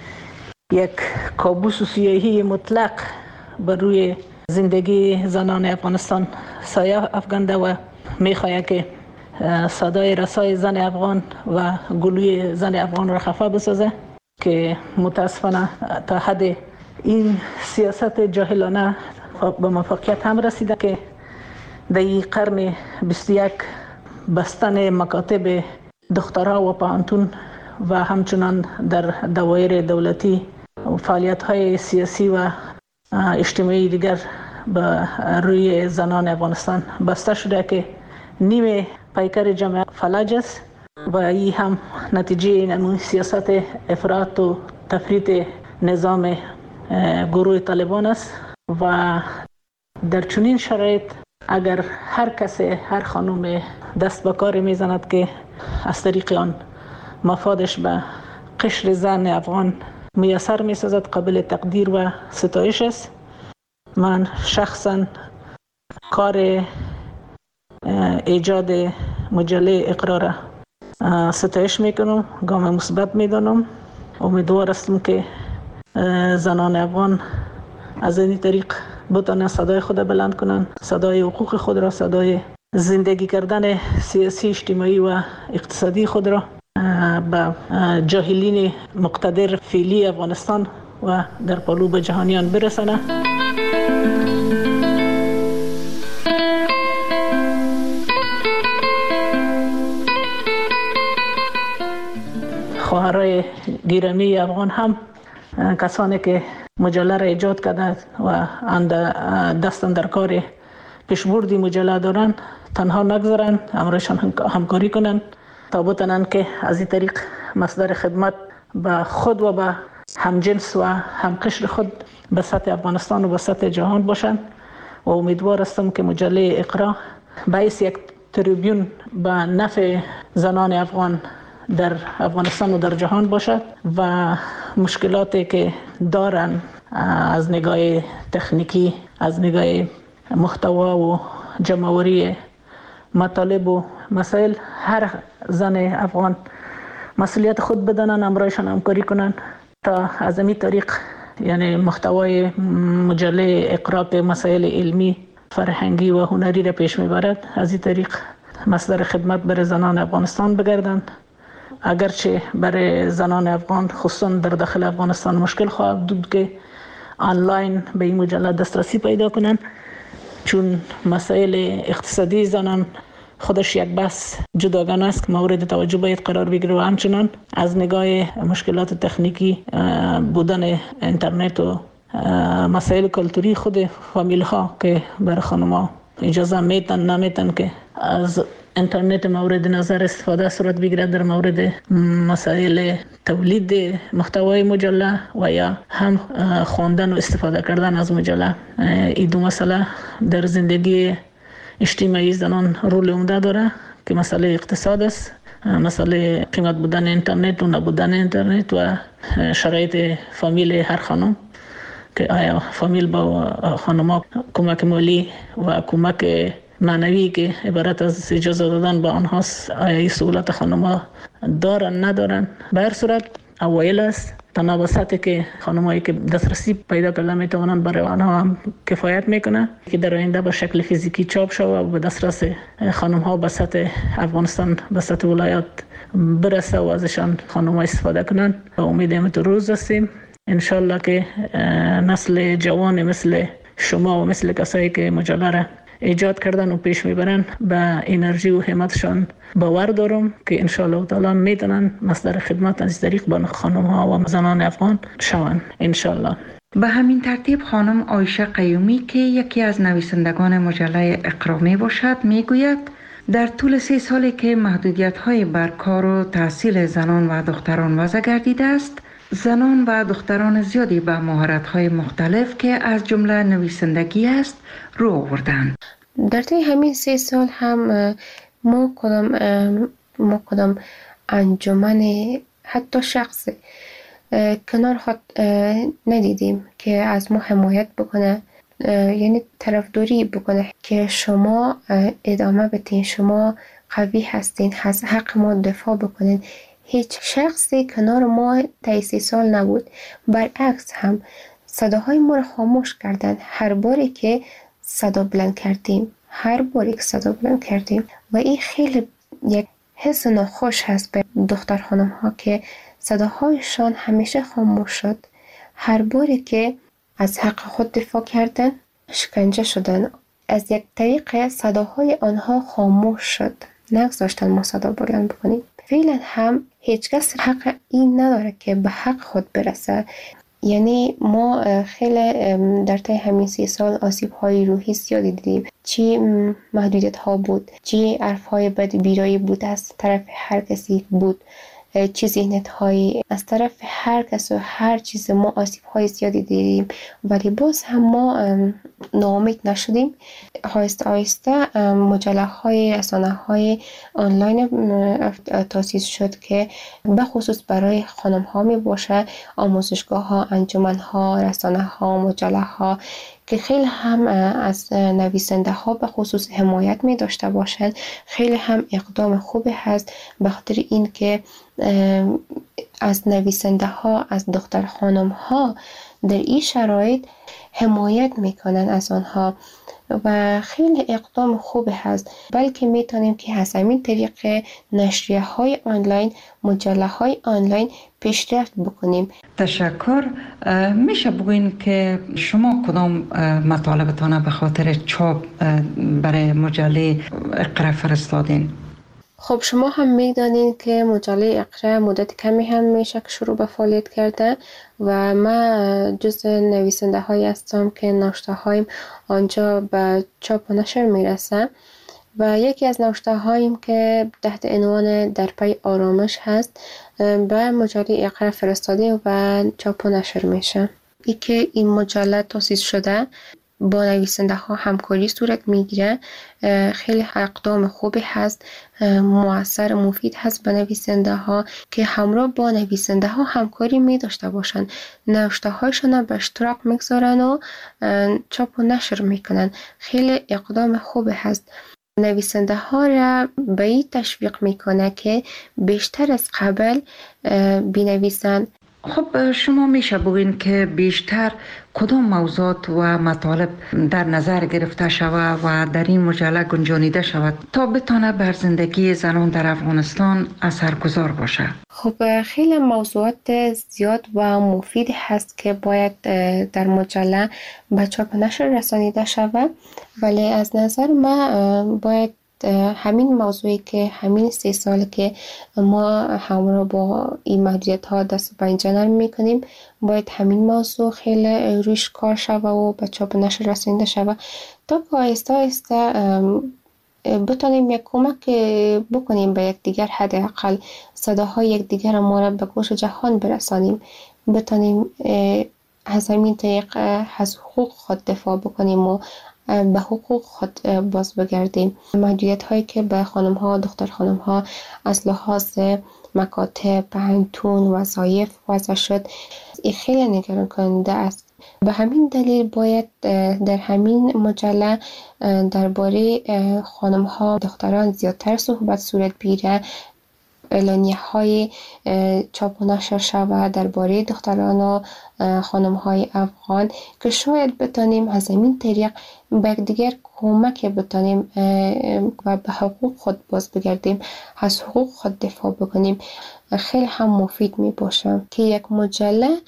یک کابوس سیاهی مطلق بر روی زندگی زنان افغانستان سایه افکنده و میخواهد که صدای رسای زن افغان و گلوی زن افغان را خفه بسازه که متاسفانه تا حد این سیاست جاهلانه به موفقیت هم رسیده که در این قرن بیست و یک بستن مکاتب دخترها و پانتون و همچنان در دوایر دولتی فعالیت‌های سیاسی و اجتماعی دیگر به روی زنان افغانستان بسته شده که نیمه پیکر جمعیت فلج است و این هم نتیجه این سیاست افراط و تفریط نظام گروه طالبان است و در چنین شرایط اگر هر کس، هر خانم دست به کار میزند که از طریق آن مفادش به قشر زن افغان میسر میسازد قابل تقدیر و ستایش است. من شخصا کار ایجاد مجله اقرا را ستایش میکنم، گام مثبت میدانم. امیدوار هستم که زنان افغان از این طریق بتوانند صدای خود بلند کنند، صدای حقوق خود را، صدای زندگی کردن سیاسی، اجتماعی و اقتصادی خود را به جاهلین مقتدر فعلی افغانستان و در پالو به جهانیان برسانه. خواهرای گرامی افغان هم کسانی که مجله را ایجاد کرده و دستن در کار پیشبردی مجله دارند تنها نگذارند، همراهشان همکاری کنند تا بتوانند که از این طریق مصدر خدمت به خود و به همجنس و همقشر خود به سطح افغانستان و به سطح جهان باشند و امیدوار هستم که مجله اقرا باعث یک تریبیون به نفع زنان افغان در افغانستان و در جهان باشد و مشکلاتی که دارن از نگاه تکنیکی، از نگاه محتوا و جمع‌آوری مطالب و مسائل، هر زن افغان مسئولیت خود بدانن، امرایشان همکاری کنن تا از این طریق یعنی محتوای مجله اقرا که مسائل علمی، فرهنگی و هنری را پیش میبرد، از این طریق مصدر خدمت برای زنان افغانستان بگردند. اگرچه برای زنان افغان خصوصا در داخل افغانستان مشکل خواهد بود که آنلاین به این مجله دسترسی پیدا کنند، چون مسائل اقتصادی زنان خودش یک بحث جداگانه است که مورد توجه باید قرار بگیره و همچنان از نگاه مشکلات تکنیکی بودن اینترنت و مسائل کلتوری خود فامیل ها که برای خانم‌ها اجازه میتن نمیتن که از اینترنت مورد نظر استفاده صورت بگیرد در مورد مسائل تولید محتوای مجله و یا هم خواندن و استفاده کردن از مجله. این دو مسئله در زندگی اجتماعی زنان رول عمده داره که مسئله اقتصاد است، مسئله قیمت بودن اینترنت و نبودن اینترنت و شرایط فامیل هر خانم که آیا فامیل با خانم‌ها کمک مالی و کمک معنوی که عبارت از اجازه دادن به آنهاست، آیا این سهولت خانم‌ها دارن ندارن؟ به هر صورت اوایل است، تناسباتی که خانم‌هایی که دسترسی پیدا کردن میتوانند برای آنها هم کفایت میکنه که در آینده به شکل فیزیکی چاپ شود و به دسترس خانم‌ها به سطح افغانستان، به سطح ولایات برسه و ازشان خانم‌ها استفاده کنند. و امیدیم تو روز هستیم انشالله که نسل جوان مثل شما و مثل کسایی که مجله را ایجاد کردن و پیش میبرن به انرژی و همتشان باور دارم که انشالله تعالی میتونن مصدر خدمت از طریق به خانم ها و زنان افغان شوند انشالله. به همین ترتیب خانم عایشه قیومی که یکی از نویسندگان مجله اقرا می باشد میگوید در طول سه سالی که محدودیت های بر کار و تحصیل زنان و دختران وضع گردیده است، زنان و دختران زیادی به مهارت‌های مختلف که از جمله نویسندگی است رو آوردند. در طی همین سه سال هم ما کدام ما کدام انجمن حتی شخص کنار خود ندیدیم که از ما حمایت بکنه، یعنی طرفداری بکنه که شما ادامه بدین، شما قوی هستین، از حق ما دفاع بکنین. هیچ شخصی کنار ما طی سه سال نبود. برعکس هم صداهای ما رو خاموش کردن هر باری که صدا بلند کردیم هر باری که صدا بلند کردیم و این خیلی یک حس ناخوش هست به دختر خانم ها که صداهایشان همیشه خاموش شد. هر باری که از حق خود دفاع کردن شکنجه شدن، از یک طریق صداهای آنها خاموش شد، نگذاشتن ما صدا بلند بکنیم. فعلا هم هیچ کس حق این نداره که به حق خود برسه. یعنی ما خیلی در طی همین سی سال آسیب های روحی زیادی دیدیم، چی محدودیت ها بود، چی حرف های بد بیرایی بود از طرف هر کسی بود، چی ذهنیت های از طرف هر کس و هر چیز. ما آسیب های زیادی دیدیم ولی باز هم ما ناامید نشدیم. آهسته آهسته مجله های رسانه های آنلاین تاسیس شد که به خصوص برای خانم ها می باشه، آموزشگاه ها، انجمن ها، رسانه ها، مجله ها که خیلی هم از نویسنده ها به خصوص حمایت می داشته باشند. خیلی هم اقدام خوبی هست به خاطر این که از نویسنده ها، از دختر خانم ها در این شرایط حمایت میکنن از آنها و خیلی اقدام خوبی هست. بلکه میتونیم که از همین طریق نشریه های آنلاین، مجله های آنلاین پیشرفت بکنیم. تشکر. میشه بگوین که شما کدام مطالبتان به خاطر چاپ برای مجله اقرا فرستادین؟ خب شما هم میدانین که مجله اقرا مدت کمی هم میشه که شروع به فعالیت کرده و من جز نویسنده هایی هستم که نوشته هایم آنجا به چاپ و نشر میرسه و یکی از نوشته هاییم که تحت عنوان در پی آرامش هست به مجله اقرا فرستاده و چاپ و نشر میشه. ای که این مجله تأسیس شده با نویسنده ها همکاری صورت میگیره، خیلی اقدام خوبی هست، مؤثر مفید هست به نویسنده ها که همراه با نویسنده ها همکاری می داشته باشن، نوشته هایشان به اشتراک میگذارن و چاپ و نشر میکنن. خیلی اقدام خوبی هست. نویسنده ها را به این تشویق میکنه که بیشتر از قبل بنویسن. خب شما میشه بگوین که بیشتر کدام موضوعات و مطالب در نظر گرفته شود و در این مجله گنجانیده شود تا بتانه بر زندگی زنان در افغانستان اثرگذار باشه؟ خب خیلی موضوعات زیاد و مفید هست که باید در مجله به چاپ و نشر رسانیده شود، ولی از نظر من باید همین موضوعی که همین سه سال که ما همراه با این محدودیت ها دست به اینجا نرم میکنیم، باید همین موضوع خیلی روش کار شود و به چاپ و نشر رسانیده شود تا که آهسته آهسته بتونیم یک کمک بکنیم به یک دیگر، حداقل صداهای یک دیگر ما را به گوش جهان برسانیم، بتونیم از همین طریق از حقوق خود دفاع بکنیم و به حقوق خود باز بگردیم. محدودیت هایی که به خانم ها، دختر خانم ها از لحاظ مکاتب، پهنتون، وظایف وضع شد، این خیلی نگران کننده است. به همین دلیل باید در همین مجله درباره خانم ها، دختران زیادتر صحبت صورت بگیره، اعلانیه های چاپ و نشر شود درباره دختران و خانم های افغان که شاید بتانیم از این طریق به دیگر کمک بتانیم و به حقوق خود باز بگردیم، از حقوق خود دفاع بکنیم. خیلی هم مفید می باشه که یک مجله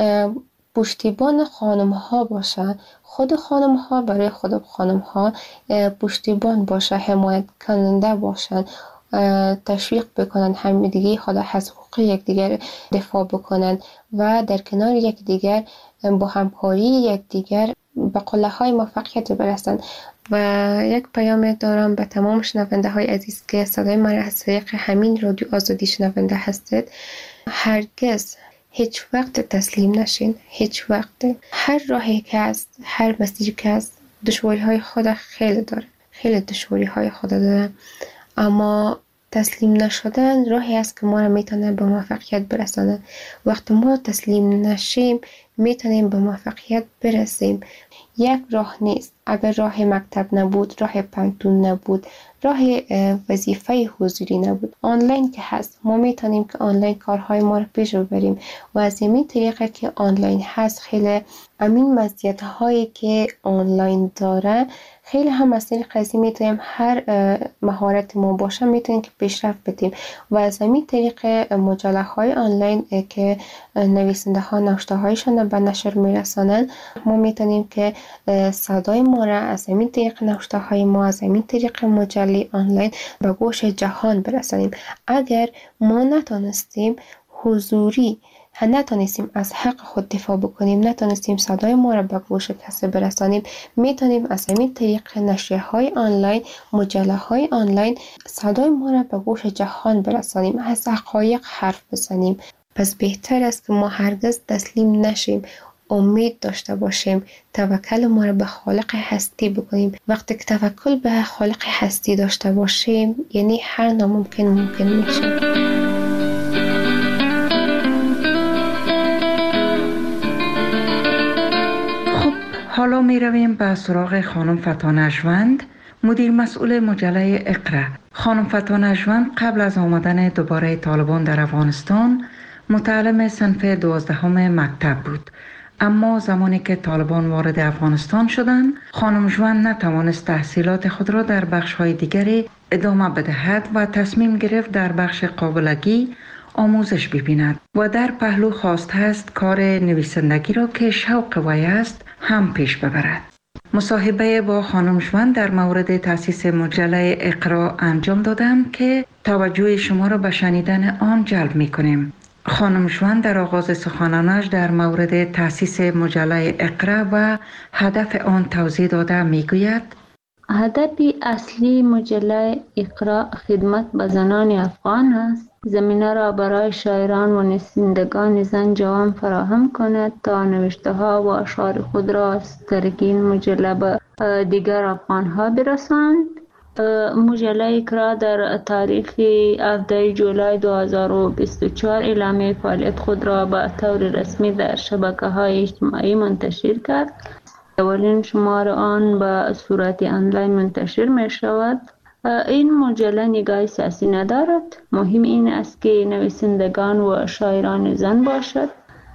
پشتیبان خانم ها باشه، خود خانم ها برای خود خانم ها پشتیبان باشه، حمایت کننده باشن، تشویق بکنن همدیگه خود از حقوق یکدیگر دفاع بکنن و در کنار یکدیگر با همکاری یکدیگر به قله های موفقیت برسن. و یک پیام دارم به تمام شنونده های عزیز که صدای من از طریق همین رادیو آزادی شنونده هستید، هرگز هیچ وقت تسلیم نشین. هیچ وقت. هر راهی که است، هر مسیری که است، دشواری های خود خیلی داره، خیلی دشواری های خود داره، اما تسلیم نشدن راهی است که ما را میتونه به موفقیت برسانه. وقتی ما تسلیم نشیم میتونیم به موفقیت برسیم. یک راه نیست. اگر راه مکتب نبود، راه پانتون نبود، راه وظیفه حضوری نبود، آنلاین که هست، ما میتونیم که آنلاین کارهای ما رو پیش ببریم و از این طریقه که آنلاین هست، خیلی امین مزیت هایی که آنلاین داره، خیلی هم از این قضیه میتونیم هر مهارت ما باشه میتونیم که پیشرفت بدیم و از این طریق مجله های آنلاین که نویسنده ها نوشته هایشان به نشر میرسانند، ما میتونیم که صدای ما را از این طریق نوشته های ما، از این طریق مجله آنلاین به گوش جهان برسانیم. اگر ما نتونستیم حضوری نتونستیم از حق خود دفاع بکنیم، نتونستیم صدای ما را به گوش کسی برسانیم، میتونیم از همین طریق نشریه های آنلاین، مجله های آنلاین صدای ما را به گوش جهان برسانیم، از حقایق حرف بزنیم. پس بهتر است که ما هرگز تسلیم نشیم، امید داشته باشیم، توکل ما را به خالق هستی بکنیم. وقتی که توکل به خالق هستی داشته باشیم، یعنی هر ناممکن ممکن میشه. حالا می رویم به سراغ خانم فتح نجوند، مدیر مسئول مجله اقرا. خانم فتح نجوند قبل از آمدن دوباره طالبان در افغانستان متعلم صنف دوازدهم مکتب بود، اما زمانی که طالبان وارد افغانستان شدند، خانم جوند نتوانست تحصیلات خود را در بخش‌های دیگری ادامه بدهد و تصمیم گرفت در بخش قابلگی آموزش ببیند و در پهلو خواست است کار نویسندگی را که شوق وی است هم پیش ببرد. مصاحبه با خانم جوند در مورد تأسیس مجله اقرا انجام دادم که توجه شما را به شنیدن آن جلب می کنیم. خانم جوند در آغاز سخنانش در مورد تأسیس مجله اقرا و هدف آن توضیح داده می گوید: هدف اصلی مجله اقرا خدمت به زنان افغان است. زمینه را برای شاعران و نویسندگان زن جوان فراهم کند تا نوشته ها و اشعار خود را از طریق این مجله به دیگر افغان ها برسانند. مجله اقرا در تاریخ هفدهم جولای دو هزار و بیست و چهار اعلامیه فعالیت خود را به طور رسمی در شبکه های اجتماعی منتشر کرد. اولین شماره آن به صورت آنلاین منتشر می شود. این مجله نگاه سیاسی ندارد. مهم این است که نویسندگان و شاعران زن باشد.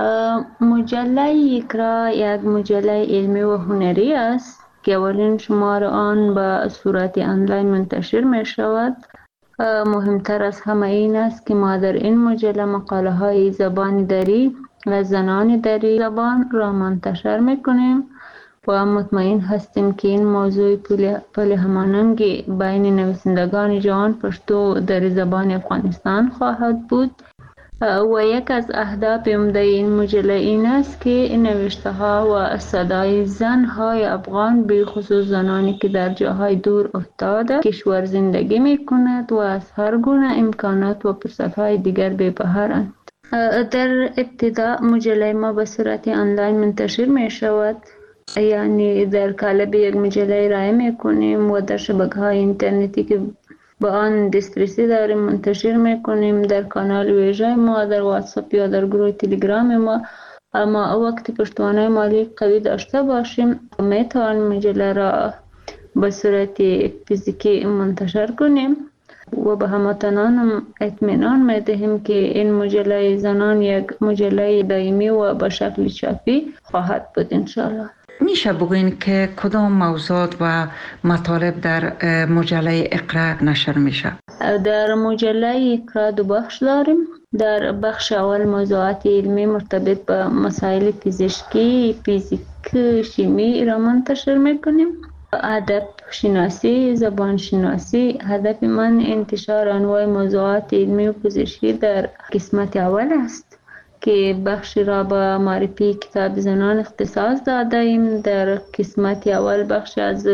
مجله اقرا یک مجله علمی و هنری است که اولین شماره آن به صورت آنلاین منتشر می شود. مهمتر از همه این است که ما در این مجله مقاله های زبان دری و زنان دری زبان را منتشر می کنیم و مطمئن هستیم که این موضوع پل همانند بین نویسندگان جوان پشتو در زبان افغانستان خواهد بود. و یک از اهداف عمده این مجله این است که نوشته ها و صدای زن های افغان به خصوص زنانی که در جاهای دور افتاده کشور زندگی می کند و از هر گونه امکانات و فرصت های دیگر بی بهرند. در ابتدا مجله ما به صورت آنلاین منتشر می شود، یعنی در قالب یک مجله ارائه می کنیم و در شبکه های اینترنتی که با آن دسترسی داریم منتشر میکنیم، در کانال ویژه ما، در واتساپ یا در گروه تلگرام ما. اما وقتی پشتوانه مالی قوی داشته باشیم میتوانیم مجله را به صورت فیزیکی منتشر کنیم و به هموطنان اطمینان میدهیم که این مجله زنان یک مجله دائمی و به شکل چاپی خواهد بود انشاءالله. میشه بگوین که کدام موضوعات و مطالب در مجله اقرا نشر میشه؟ در مجله اقرا دو بخش داریم. در بخش اول موضوعات علمی مرتبط به مسائل پزشکی، فیزیک، شیمی را منتشر میکنیم. ادب شناسی، زبان شناسی. هدف من انتشار انواع موضوعات علمی و پزشکی در قسمت اول است که بخش را به معرفی کتاب زنان اختصاص داده ایم. در قسمت اول بخش از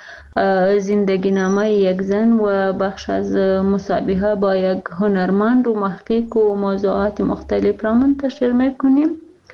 زندگی نامه یک زن و بخش از مصاحبه با یک هنرمند و محقق و موضوعات مختلف را منتشر میکنیم.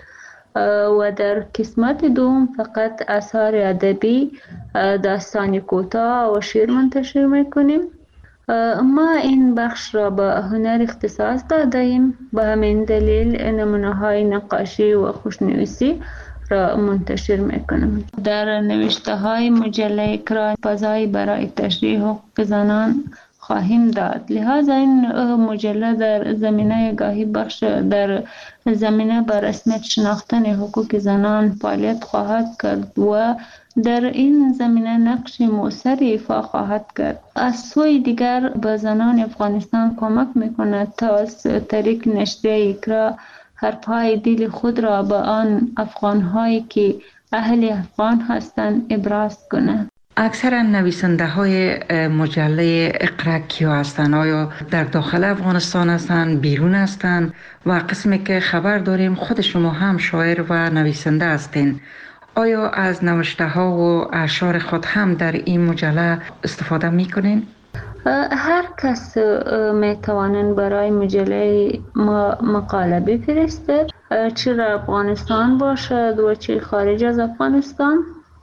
و در قسمت دوم فقط آثار ادبی، داستان کوتاه و شعر منتشر میکنیم. ما این بخش را به هنر اختصاص داده ایم، به همین دلیل نمونه های نقاشی و خوشنویسی را منتشر میکنیم. در نوشته های مجله اقرا فضایی برای تشریح حقوق زنان خواهیم داد. لحاظا این مجله در زمینه گاهی بخش در زمینه بر رسمیت شناختن حقوق زنان فعالیت خواهد کرد و در این زمینه نقش مؤثری ایفا خواهد کرد. از سوی دیگر به زنان افغانستان کمک میکند تا از طریق نشریه اقرا حرفهای دل خود را به آن افغانهایی که اهل افغان هستند ابراز کنند. اکثر نویسنده های مجله اقرا کیا هستند؟ آیا در داخل افغانستان هستند، بیرون هستند؟ و قسمی که خبر داریم خود شما هم شاعر و نویسنده هستین، آیا از نوشته ها و اشعار خود هم در این مجله استفاده میکنین؟ هر کس میتوانند برای مجله ما مقاله بفرستد، چه در افغانستان باشد و چه خارج از افغانستان.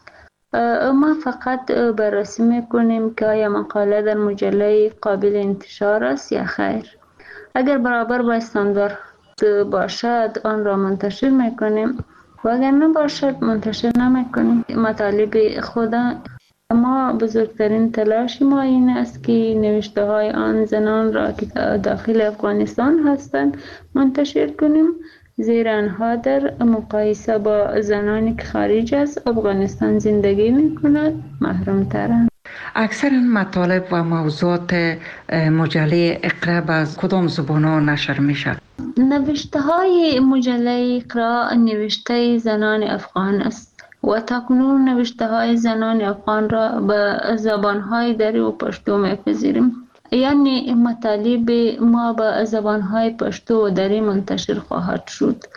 ما فقط بررسی میکنیم که آیا مقاله در مجله قابل انتشار است یا خیر. اگر برابر با استاندارد باشد آن را منتشر میکنیم و اگر نباشد منتشر نمیکنیم. مطالب خود ما بزرگترین تلاش ما این است که نوشته های آن زنان را که داخل افغانستان هستند منتشر کنیم، زیرا آنها در مقایسه با زنانی که خارج از افغانستان زندگی میکنند محروم ترند. اکثر مطالب و موضوعات مجله اقرا از کدام زبان نشر میشه؟ نوشته های مجله اقرا نوشته زنان افغان است و تاکنون نوشته های زنان افغان را به زبان های دری و پشتو میپذیریم، یعنی مطالب ما به زبان های پشتو و دری منتشر خواهد شد.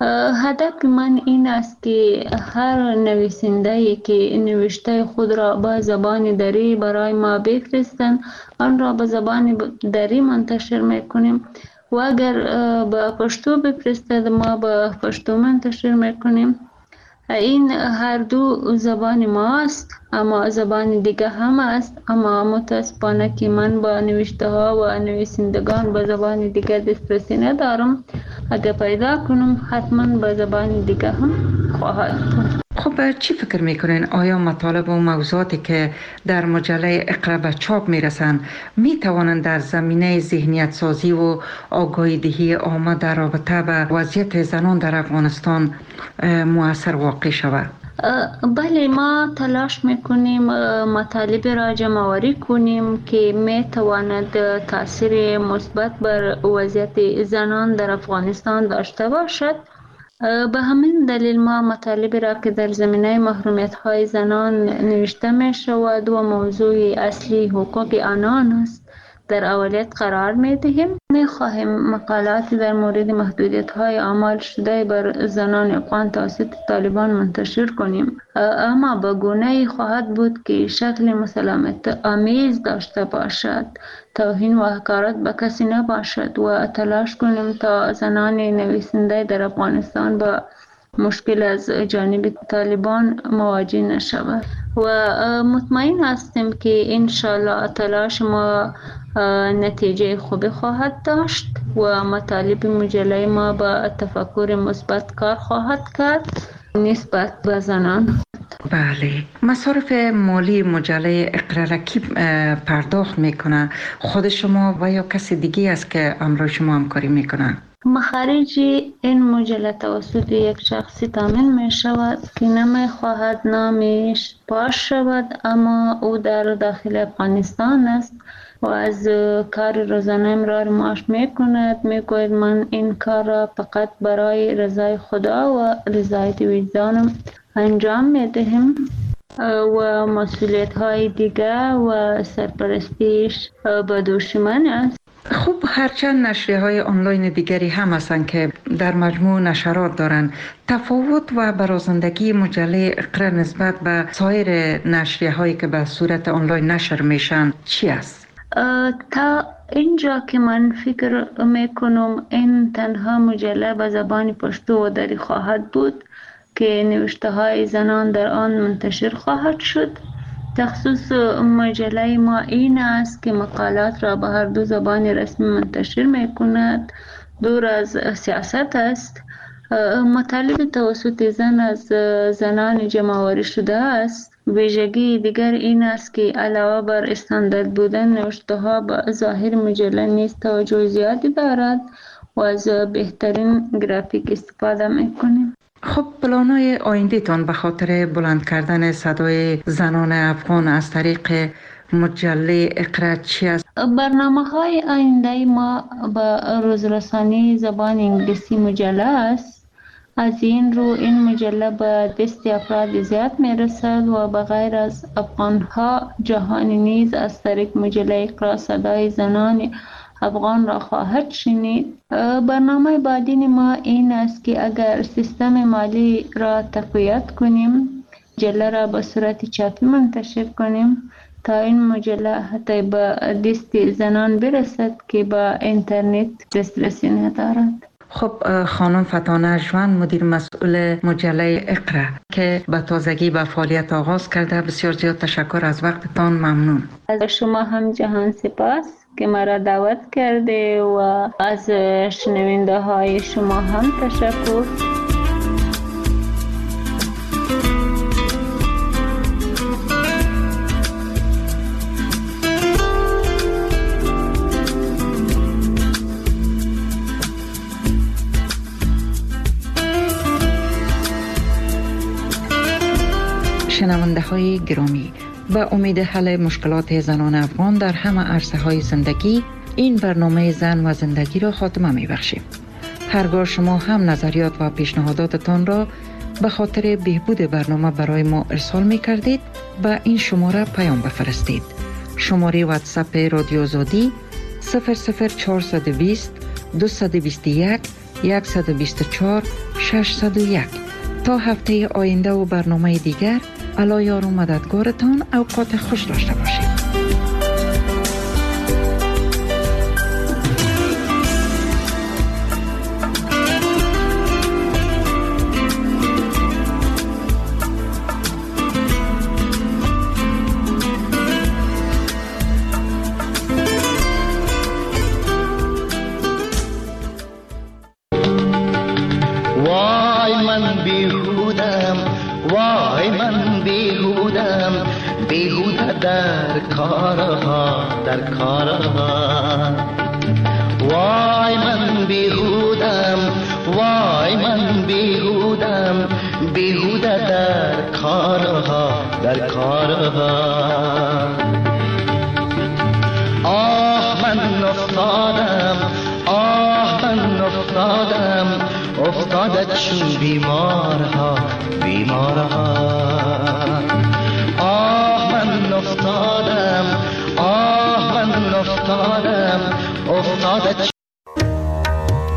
هدف من این است که هر نویسنده که نوشته خود را به زبان دری برای ما بفرستند، آن را به زبان دری منتشر میکنیم و اگر به پشتو بفرستد ما به پشتو منتشر میکنیم. این هر دو زبان ما است، اما زبان دیگه هم است، اما متاسفانه که من با نوشته ها و نویسندگان به زبان دیگه دسترسی ندارم. اگر پیدا کنم حتما به زبان دیگه هم خواهد بود. خب چی فکر میکنین؟ آیا مطالب و موضوعاتی که در مجله اقرا به چاپ میرسن میتوانند در زمینه ذهنیت سازی و آگاهی دهی عامه در رابطه به وضعیت زنان در افغانستان مؤثر واقع شود؟ بله، ما تلاش میکنیم مطالب را جمع آوری کنیم که میتواند تاثیر مثبت بر وضعیت زنان در افغانستان داشته باشد. به همین دلیل ما مطالبی را که در زمینه محرومیت های زنان نوشته می شود و موضوع اصلی حقوق آنان است در اولویت قرار می دهیم. می خواهیم مقالات در مورد محدودیت های اعمال شده بر زنان افغان توسط طالبان منتشر کنیم، اما به گونه‌ای خواهد بود که شکل مسالمت آمیز داشته باشد، توهین و حقارت به کسی نباشد و تلاش کنیم تا زنان نویسنده در افغانستان با مشکل از جانب طالبان مواجه نشود و مطمئن هستیم که انشالله تلاش ما نتیجه خوبی خواهد داشت و مطالب مجله ما با تفکر مثبت کار خواهد کرد نسبت به زنان. بله، مصارف مالی مجله اقرا را کی پرداخت میکنه؟ خود شما و یا کسی دیگه است که امروز شما همکاری میکنن؟ مخارج این مجله توسط یک شخصی تامین می شود که نمی خواهد نامش پاش شود، اما او در داخل افغانستان است و از کار روزانه امرار معاش می کند. می گوید من این کار را فقط برای رضای خدا و رضایت وجدانم انجام می دهم و مسئولیت های دیگه و سرپرستیش به دوش من است. خب هرچند نشریه های آنلاین دیگری هم هستند که در مجموع نشرات دارند، تفاوت و برازندگی مجله اقرا نسبت به سایر نشریه هایی که به صورت آنلاین نشر میشن چی است؟ تا اینجا که من فکر میکنم این تنها مجله به زبان پشتو و دری خواهد بود که نوشته های زنان در آن منتشر خواهد شد. تخصص مجله ما این است که مقالات را به هر دو زبان رسمی منتشر می کند. دور از سیاست است. مطالب توسط زن از زنان جمع آوری شده است. ویژگی دیگر این است که علاوه بر استاندارد بودن نوشته ها به ظاهر مجله نیز توجه زیادی دارد و از بهترین گرافیک استفاده می کنیم. خب پلان‌های آینده تان به خاطر بلند کردن صدای زنان افغان از طریق مجله اقرا چی است؟ برنامه های آینده ما به روزرسانی زبان انگلیسی مجله است. از این رو این مجله به دست افراد زیاد می رسد و به غیر از افغان ها جهانی نیز از طریق مجله اقرا صدای زنان افغان را خواهد شنید. برنامه بعدین ما این است که اگر سیستم مالی را تقویت کنیم، مجله را به صورت چاپی منتشر کنیم تا این مجله حتی به دست زنان برسد که با اینترنت دسترسی ندارد. خب خانم فتانه جوان، مدیر مسئول مجله اقرا که به تازگی به فعالیت آغاز کرده، بسیار زیاد تشکر از وقتتان. ممنون. از شما هم جهان سپاس که مرا دعوت کرده و از شنونده های شما هم تشکر. شنونده های گرامی، به امید حل مشکلات زنان افغان در همه عرصه های زندگی، این برنامه زن و زندگی را خاتمه می بخشیم. هرگاه شما هم نظریات و پیشنهاداتتان را به خاطر بهبود برنامه برای ما ارسال می کردید، به این شماره پیام بفرستید. شماره واتساپ رادیو آزادی صفر صفر چهارصد و بیست دویست و بیست و یک صد و بیست و چهار شصت ششصد و یک. تا هفته آینده و برنامه دیگر، الله یار و مددگارتان. اوقات خوش داشته باشید. در کارها در کارها وای من بیهودم وای من بیهودم بیهوده در کارها در کارها آه من افتادم آه من افتادم افتاده چون بیمارها بیمارها آه من افتادم آه من افتادم افتاده